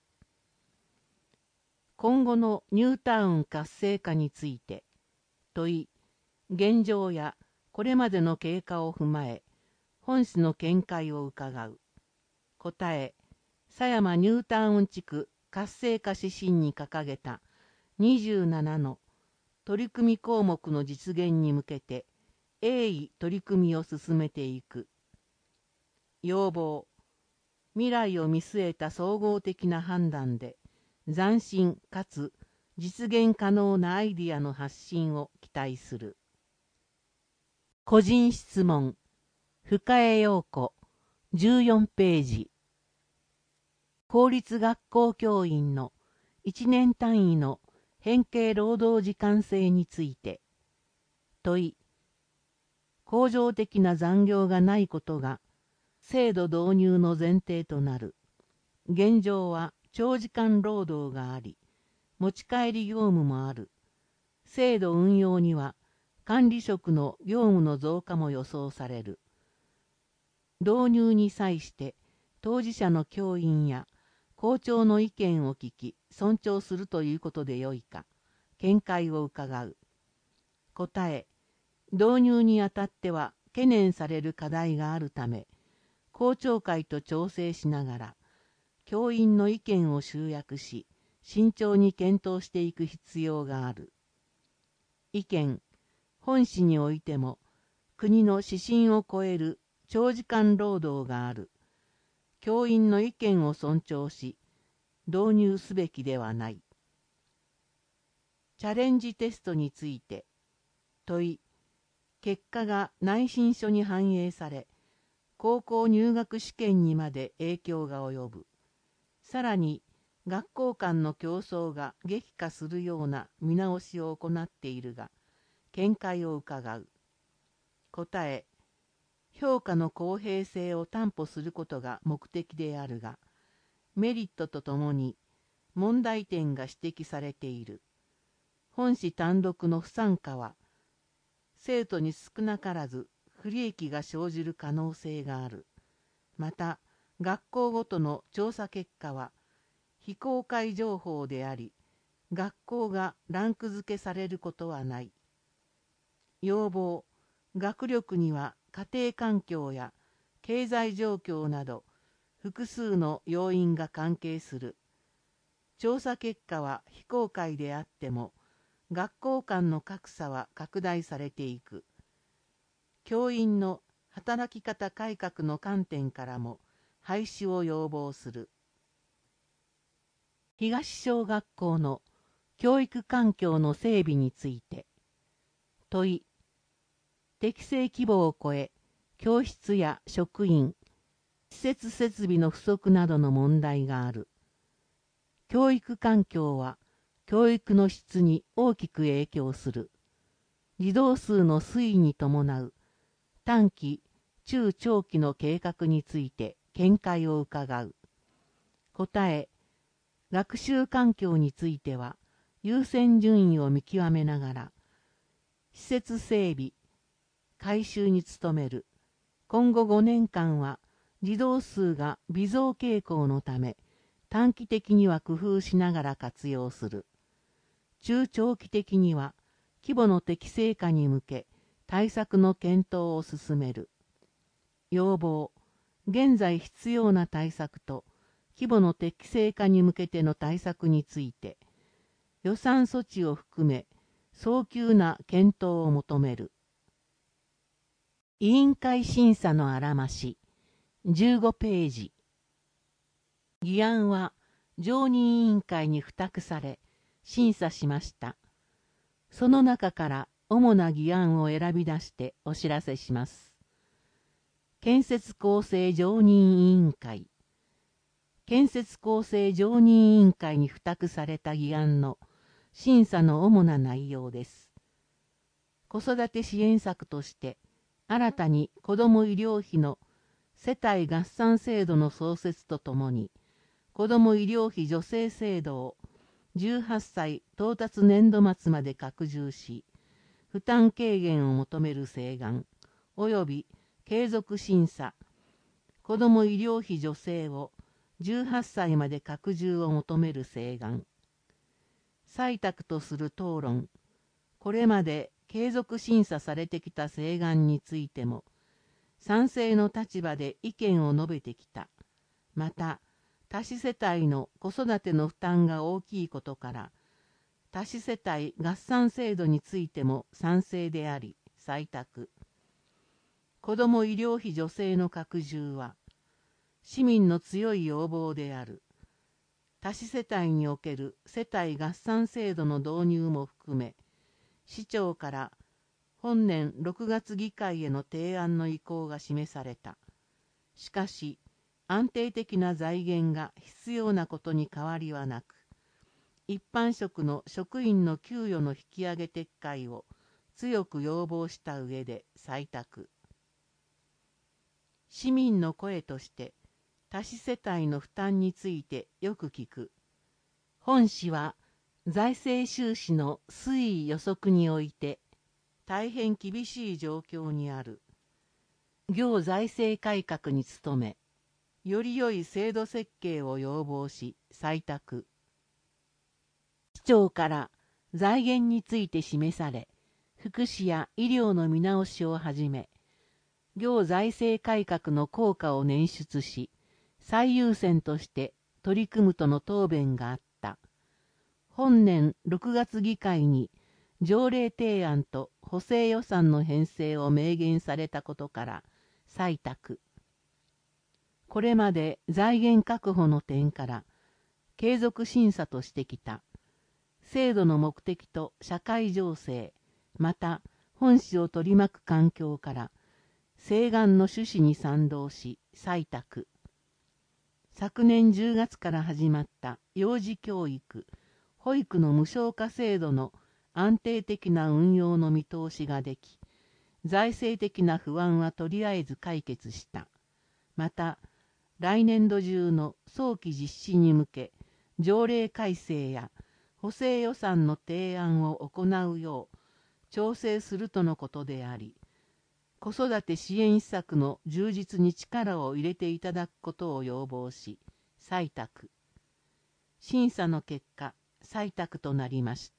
今後のニュータウン活性化について、問い、現状やこれまでの経過を踏まえ、本市の見解を伺う。答え、狭山ニュータウン地区活性化指針に掲げたにじゅうななの取り組み項目の実現に向けて、鋭意取り組みを進めていく。要望、未来を見据えた総合的な判断で、斬新かつ実現可能なアイディアの発信を期待する。個人質問、深江陽子、じゅうよんページ。公立学校教員のいちねん単位の変形労働時間制について。問い、恒常的な残業がないことが制度導入の前提となる。現状は長時間労働があり、持ち帰り業務もある。制度運用には管理職の業務の増加も予想される。導入に際して当事者の教員や校長の意見を聞き尊重するということでよいか、見解を伺う。答え、導入にあたっては懸念される課題があるため、校長会と調整しながら、教員の意見を集約し、慎重に検討していく必要がある。意見、本市においても、国の指針を超える長時間労働がある。教員の意見を尊重し、導入すべきではない。チャレンジテストについて、問い、結果が内申書に反映され、高校入学試験にまで影響が及ぶ。さらに、学校間の競争が激化するような見直しを行っているが、見解を伺う。答え、評価の公平性を担保することが目的であるが、メリットとともに問題点が指摘されている。本市単独の不参加は、生徒に少なからず不利益が生じる可能性がある。また、学校ごとの調査結果は、非公開情報であり、学校がランク付けされることはない。要望、学力には家庭環境や経済状況など複数の要因が関係する。調査結果は非公開であっても、学校間の格差は拡大されていく。教員の働き方改革の観点からも廃止を要望する。東小学校の教育環境の整備について。問い、適正規模を超え、教室や職員、施設設備の不足などの問題がある。教育環境は教育の質に大きく影響する。児童数の推移に伴う短期、中長期の計画について見解を伺う。答え、学習環境については優先順位を見極めながら、施設整備、改修に努める。今後ごねんかんは児童数が微増傾向のため、短期的には工夫しながら活用する。中長期的には規模の適正化に向け対策の検討を進める。要望、現在必要な対策と規模の適正化に向けての対策について、予算措置を含め早急な検討を求める。委員会審査のあらまし、じゅうごページ。議案は常任委員会に付託され、審査しました。その中から主な議案を選び出してお知らせします。 建設構成常任委員会。建設構成常任委員会に付託された議案の審査の主な内容です。子育て支援策として、新たに子ども医療費の世帯合算制度の創設とともに、子ども医療費助成制度をじゅうはっさい到達年度末まで拡充し、負担軽減を求める請願、及び継続審査、子ども医療費助成をじゅうはっさいまで拡充を求める請願、採択とする討論、これまで継続審査されてきた請願についても、賛成の立場で意見を述べてきた。また、多子世帯の子育ての負担が大きいことから、多子世帯合算制度についても賛成であり、採択。子ども医療費助成の拡充は、市民の強い要望である。多子世帯における世帯合算制度の導入も含め、市長から本年ろくがつ議会への提案の意向が示された。しかし、安定的な財源が必要なことに変わりはなく、一般職の職員の給与の引き上げ撤回を強く要望した上で採択。市民の声として、多子世帯の負担についてよく聞く。本市は財政収支の推移予測において大変厳しい状況にある。行財政改革に努め、より良い制度設計を要望し採択。市長から財源について示され、福祉や医療の見直しをはじめ、行財政改革の効果を捻出し、最優先として取り組むとの答弁があった。本年ろくがつ議会に条例提案と補正予算の編成を明言されたことから採択。これまで財源確保の点から継続審査としてきた制度の目的と社会情勢、また本市を取り巻く環境から請願の趣旨に賛同し採択。昨年じゅうがつから始まった幼児教育、保育の無償化制度の安定的な運用の見通しができ、財政的な不安はとりあえず解決した。また、来年度中の早期実施に向け、条例改正や補正予算の提案を行うよう調整するとのことであり、子育て支援施策の充実に力を入れていただくことを要望し、採択。審査の結果、採択となりました。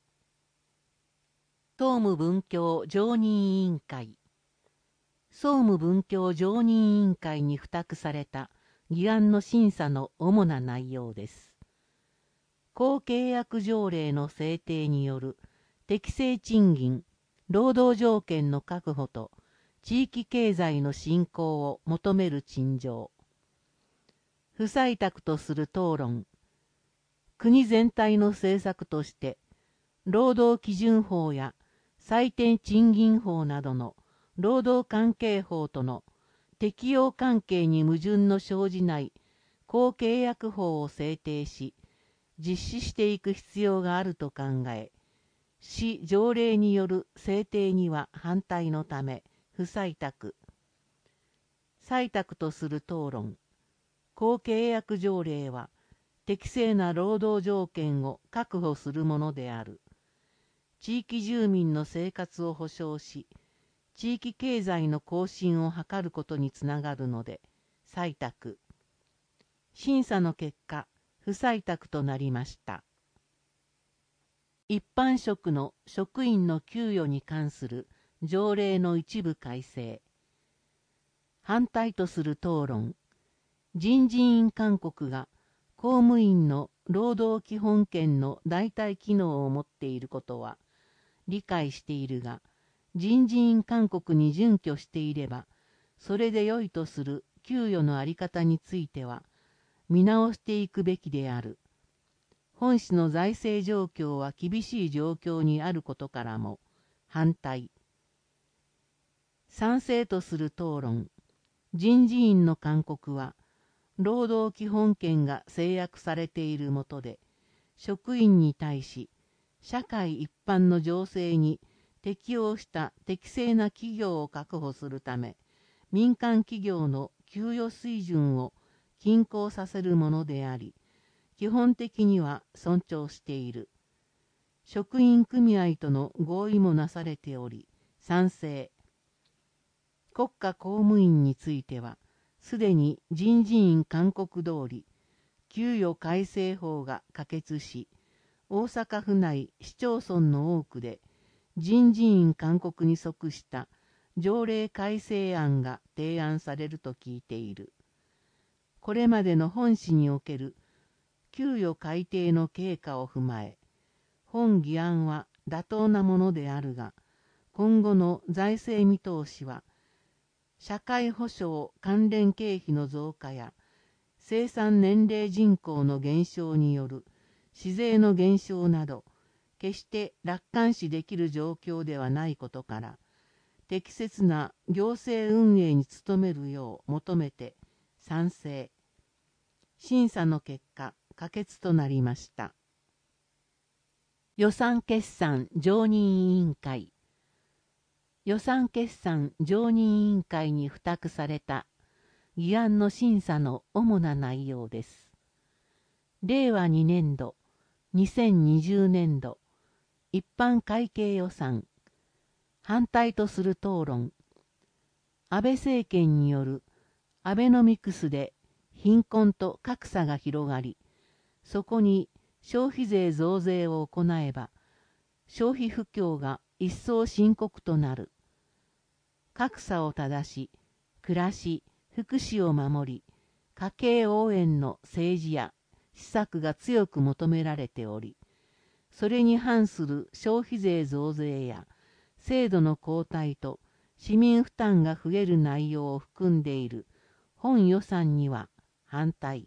総務文教常任委員会。総務文教常任委員会に付託された議案の審査の主な内容です。公契約条例の制定による適正賃金、労働条件の確保と地域経済の振興を求める陳情。不採択とする討論。国全体の政策として、労働基準法や最低賃金法などの労働関係法との適用関係に矛盾の生じない公契約法を制定し、実施していく必要があると考え、市条例による制定には反対のため、不採択。採択とする討論。公契約条例は、適正な労働条件を確保するものである。地域住民の生活を保障し、地域経済の更新を図ることにつながるので、採択。審査の結果、不採択となりました。一般職の職員の給与に関する条例の一部改正。反対とする討論。人事院勧告が公務員の労働基本権の代替機能を持っていることは理解しているが、人事院勧告に準拠していれば、それで良いとする給与のあり方については見直していくべきである。本市の財政状況は厳しい状況にあることからも反対。賛成とする討論。 人事院の勧告は、労働基本権が制約されている下で、職員に対し、社会一般の情勢に適応した適正な企業を確保するため、民間企業の給与水準を均衡させるものであり、基本的には尊重している。職員組合との合意もなされており、賛成。国家公務員については、すでに人事院勧告通り、給与改正法が可決し、大阪府内市町村の多くで人事院勧告に即した条例改正案が提案されると聞いている。これまでの本市における給与改定の経過を踏まえ、本議案は妥当なものであるが、今後の財政見通しは、社会保障関連経費の増加や生産年齢人口の減少による市税の減少など、決して楽観視できる状況ではないことから、適切な行政運営に努めるよう求めて賛成。審査の結果、可決となりました。予算決算常任委員会。予算決算常任委員会に付託された議案の審査の主な内容です。れいわにねんど、にせんにじゅうねんど、一般会計予算、反対とする討論、安倍政権によるアベノミクスで貧困と格差が広がり、そこに消費税増税を行えば、消費不況が一層深刻となる。格差を正し、暮らし、福祉を守り、家計応援の政治や施策が強く求められており、それに反する消費税増税や制度の後退と市民負担が増える内容を含んでいる本予算には反対。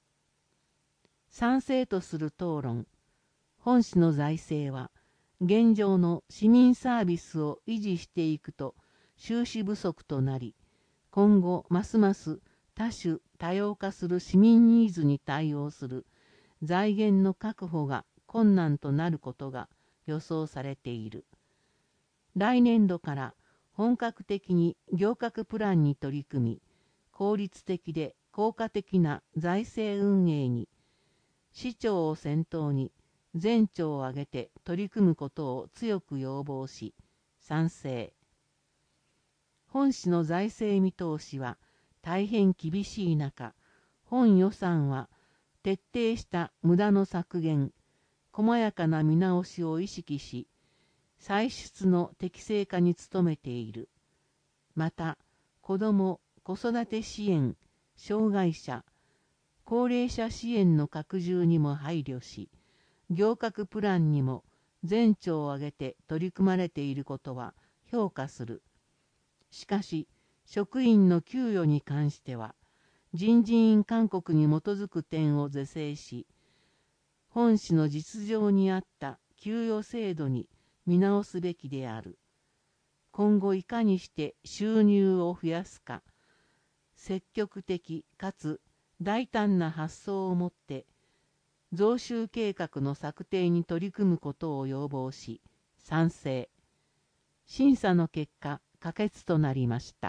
賛成とする討論、本市の財政は現状の市民サービスを維持していくと収支不足となり、今後ますます多種多様化する市民ニーズに対応する財源の確保が困難となることが予想されている。来年度から本格的に行革プランに取り組み、効率的で効果的な財政運営に、市長を先頭に全庁を挙げて取り組むことを強く要望し、賛成。本市の財政見通しは大変厳しい中、本予算は徹底した無駄の削減、細やかな見直しを意識し、歳出の適正化に努めている。また、子ども・子育て支援、障害者、高齢者支援の拡充にも配慮し、行革プランにも全庁を挙げて取り組まれていることは評価する。しかし、職員の給与に関しては、人事院勧告に基づく点を是正し、本市の実情に合った給与制度に見直すべきである。今後いかにして収入を増やすか、積極的かつ大胆な発想をもって、増収計画の策定に取り組むことを要望し、賛成。審査の結果、可決となりました。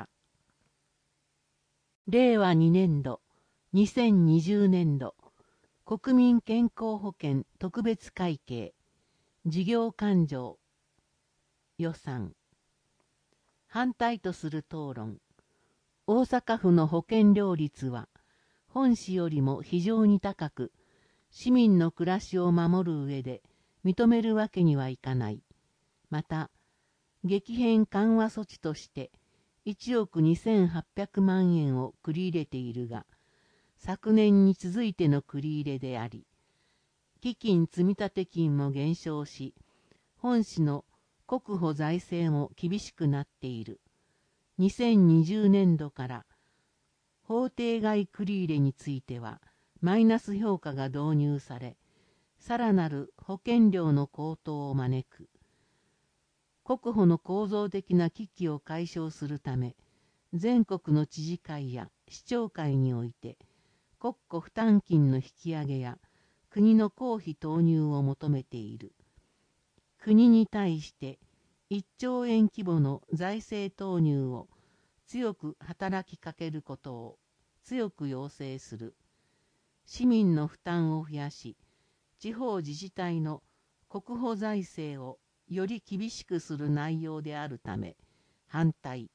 れいわにねんど、にせんにじゅうねんど、国民健康保険特別会計、事業勘定、予算。反対とする討論。大阪府の保険料率は、本市よりも非常に高く、市民の暮らしを守る上で認めるわけにはいかない。また、激変緩和措置としていちおくにせんはっぴゃくまんえんを繰り入れているが、昨年に続いての繰り入れであり、基金積立金も減少し、本市の国保財政も厳しくなっている。にせんにじゅうねんどから法定外繰り入れについてはマイナス評価が導入され、さらなる保険料の高騰を招く。国保の構造的な危機を解消するため、 全国の知事会や市長会において国庫負担金の引き上げや国の公費投入を求めている。国に対していっちょうえん規模の財政投入を強く働きかけることを強く要請する。市民の負担を増やし、地方自治体の国保財政をより厳しくする内容であるため、反対。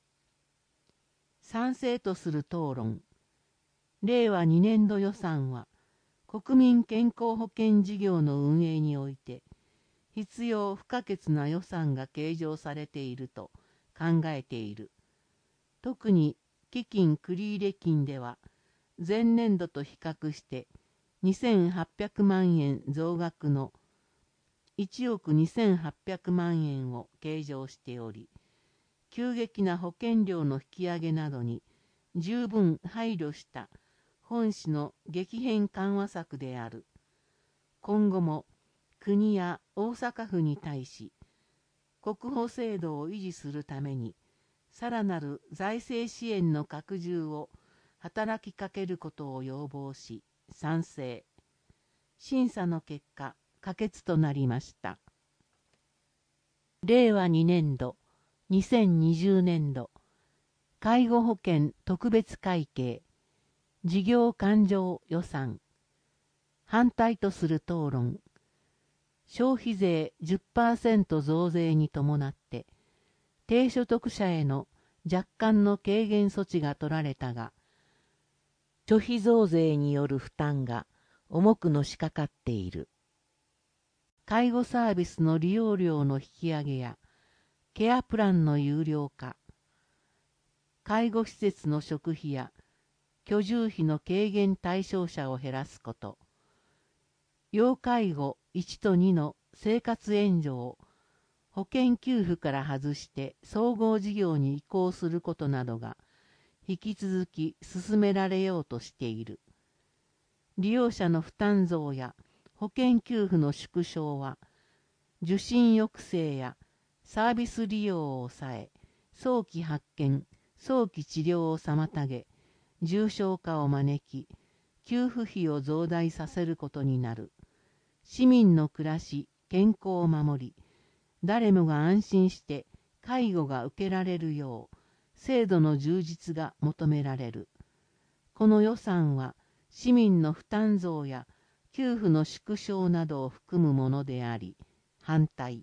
賛成とする討論。れいわにねんど予算は、国民健康保険事業の運営において、必要不可欠な予算が計上されていると考えている。特に基金繰入金では、前年度と比較してにせんはっぴゃくまんえん増額のいちおくにせんはっぴゃくまんえんを計上しており、急激な保険料の引き上げなどに十分配慮した本市の激変緩和策である。今後も国や大阪府に対し、国保制度を維持するために、さらなる財政支援の拡充を働きかけることを要望し、賛成。審査の結果、可決となりました。れいわにねんど、にせんにじゅうねんど、介護保険特別会計、事業勘定予算。反対とする討論。消費税 じゅっパーセント 増税に伴って、低所得者への若干の軽減措置が取られたが、諸費増税による負担が重くのしかかっている。介護サービスの利用料の引き上げや、ケアプランの有料化、介護施設の食費や居住費の軽減対象者を減らすこと、要介護いちとにの生活援助を保険給付から外して総合事業に移行することなどが引き続き進められようとしている。利用者の負担増や保険給付の縮小は、受診抑制やサービス利用を抑え、早期発見、早期治療を妨げ、重症化を招き、給付費を増大させることになる。市民の暮らし、健康を守り、誰もが安心して介護が受けられるよう、制度の充実が求められる。この予算は、市民の負担増や給付の縮小などを含むものであり、反対。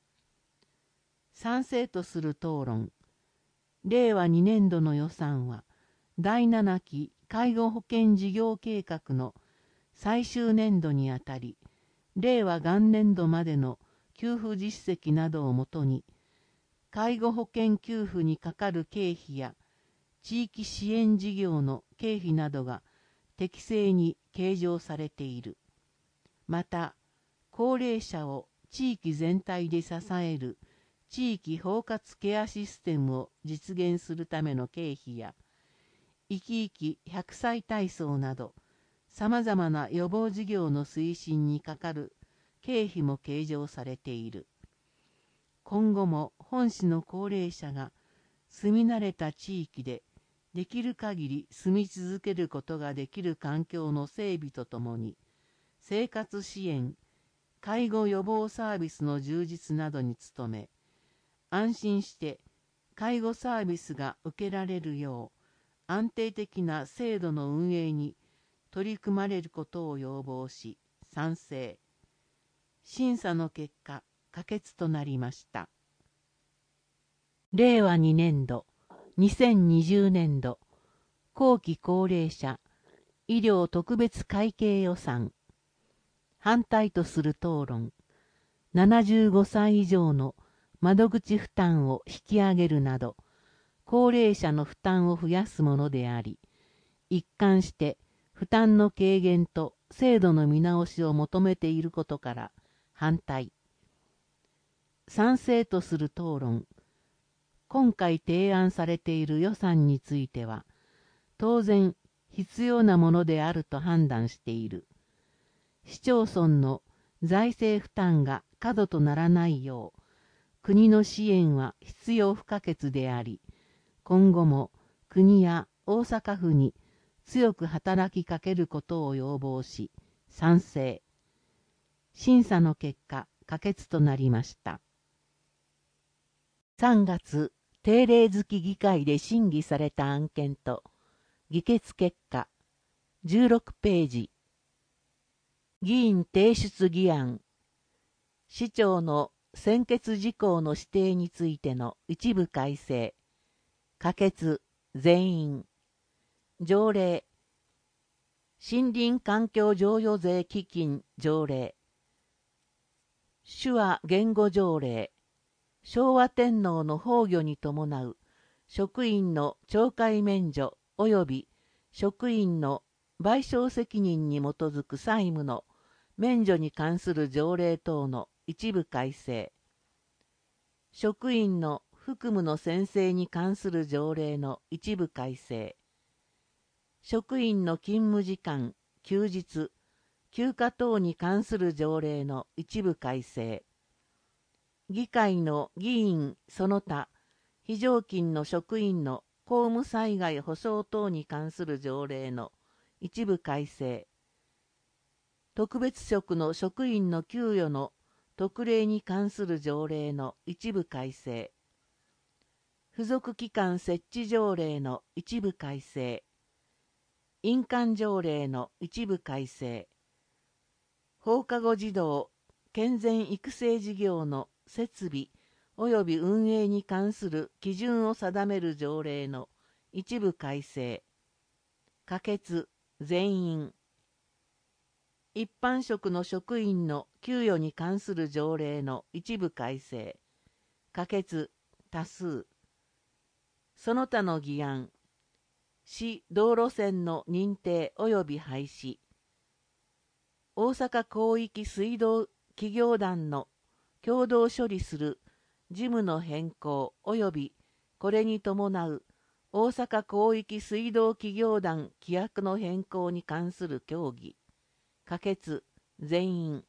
賛成とする討論。れいわにねんどの予算は、だいななき介護保険事業計画の最終年度にあたり、れいわ元年度までの給付実績などをもとに、介護保険給付にかかる経費や地域支援事業の経費などが適正に計上されている。また、高齢者を地域全体で支える地域包括ケアシステムを実現するための経費や、生き生きひゃくさい体操など、さまざまな予防事業の推進にかかる経費も計上されている。今後も本市の高齢者が住み慣れた地域でできる限り住み続けることができる環境の整備とともに、生活支援、介護予防サービスの充実などに努め、安心して介護サービスが受けられるよう安定的な制度の運営に取り組まれることを要望し、賛成。審査の結果、可決となりました。れいわにねんど、にせんにじゅうねんど、後期高齢者医療特別会計予算。反対とする討論。ななじゅうごさい以上の窓口負担を引き上げるなど、高齢者の負担を増やすものであり、一貫して負担の軽減と制度の見直しを求めていることから反対。賛成とする討論。今回提案されている予算については、当然必要なものであると判断している。市町村の財政負担が過度とならないよう、国の支援は必要不可欠であり、 今後も国や大阪府に強く働きかけることを要望し、賛成。審査の結果、可決となりました。さんがつ、定例付き議会で審議された案件と、議決結果、じゅうろくページ。議員提出議案。市長の専決事項の指定についての一部改正。可決、全員。条例。森林環境譲与税基金条例。手話言語条例。昭和天皇の崩御に伴う職員の懲戒免除及び職員の賠償責任に基づく債務の免除に関する条例等の一部改正。職員の服務の宣誓に関する条例の一部改正。職員の勤務時間、休日、休暇等に関する条例の一部改正。議会の議員その他非常勤の職員の公務災害保障等に関する条例の一部改正。特別職の職員の給与の特例に関する条例の一部改正。付属機関設置条例の一部改正。印鑑条例の一部改正。放課後児童健全育成事業の設備及び運営に関する基準を定める条例の一部改正。可決、全員。一般職の職員の給与に関する条例の一部改正。可決、多数。その他の議案。市道路線の認定及び廃止。大阪広域水道企業団の共同処理する事務の変更及びこれに伴う大阪広域水道企業団規約の変更に関する協議。可決、全員。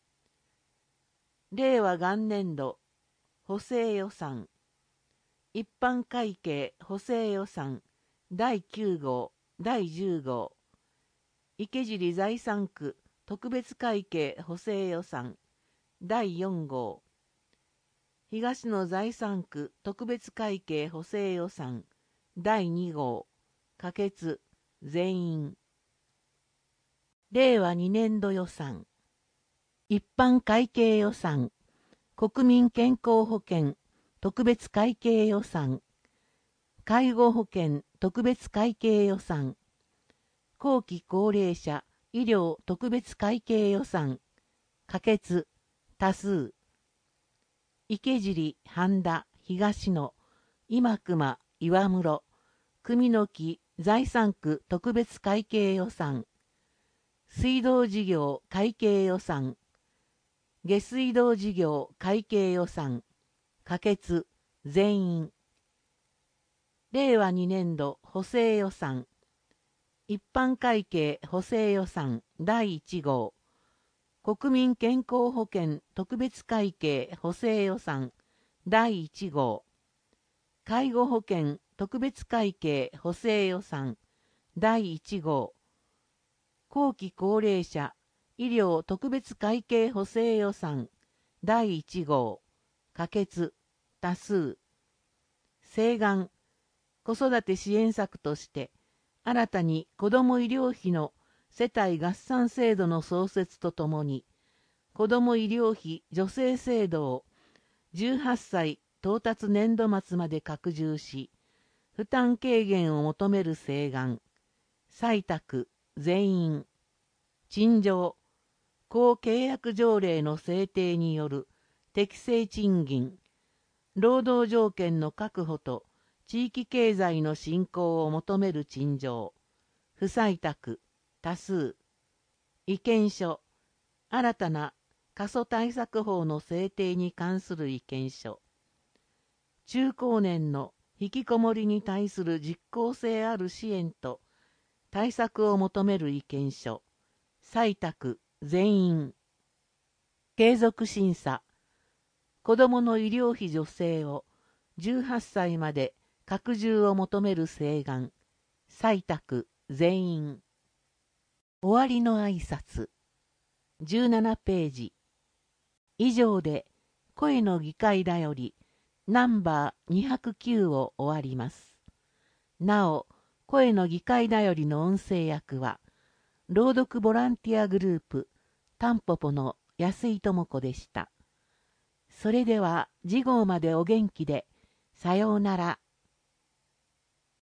令和元年度補正予算。一般会計補正予算だいきゅう号、だいじゅう号。池尻財産区特別会計補正予算だいよん号。東野財産区特別会計補正予算だいに号。可決、全員。令和に年度予算。一般会計予算。国民健康保険特別会計予算。介護保険特別会計予算。後期高齢者医療特別会計予算。可決、多数。池尻、半田、東野、今熊、岩室、組の木、財産区特別会計予算。水道事業会計予算。下水道事業会計予算。可決、全員。令和に年度補正予算。一般会計補正予算だいいち号。国民健康保険特別会計補正予算だいいち号。介護保険特別会計補正予算だいいち号。後期高齢者医療特別会計補正予算だいいち号。可決、多数。請願、子育て支援策として新たに子ども医療費の世帯合算制度の創設とともに、子ども医療費助成制度をじゅうはっさい到達年度末まで拡充し、負担軽減を求める請願。採択、全員。陳情、公契約条例の制定による適正賃金、労働条件の確保と地域経済の振興を求める陳情。不採択、多数。意見書、新たな過疎対策法の制定に関する意見書。中高年の引きこもりに対する実効性ある支援と対策を求める意見書。採択、全員。継続審査。子どもの医療費助成をじゅうはっさいまで拡充を求める請願、採択、全員。終わりの挨拶。じゅうななページ。以上で、声の議会だより、ナンバーにひゃくきゅうを終わります。なお、声の議会だよりの音声役は、朗読ボランティアグループ、タンポポの安井智子でした。それでは、次号までお元気で、さようなら。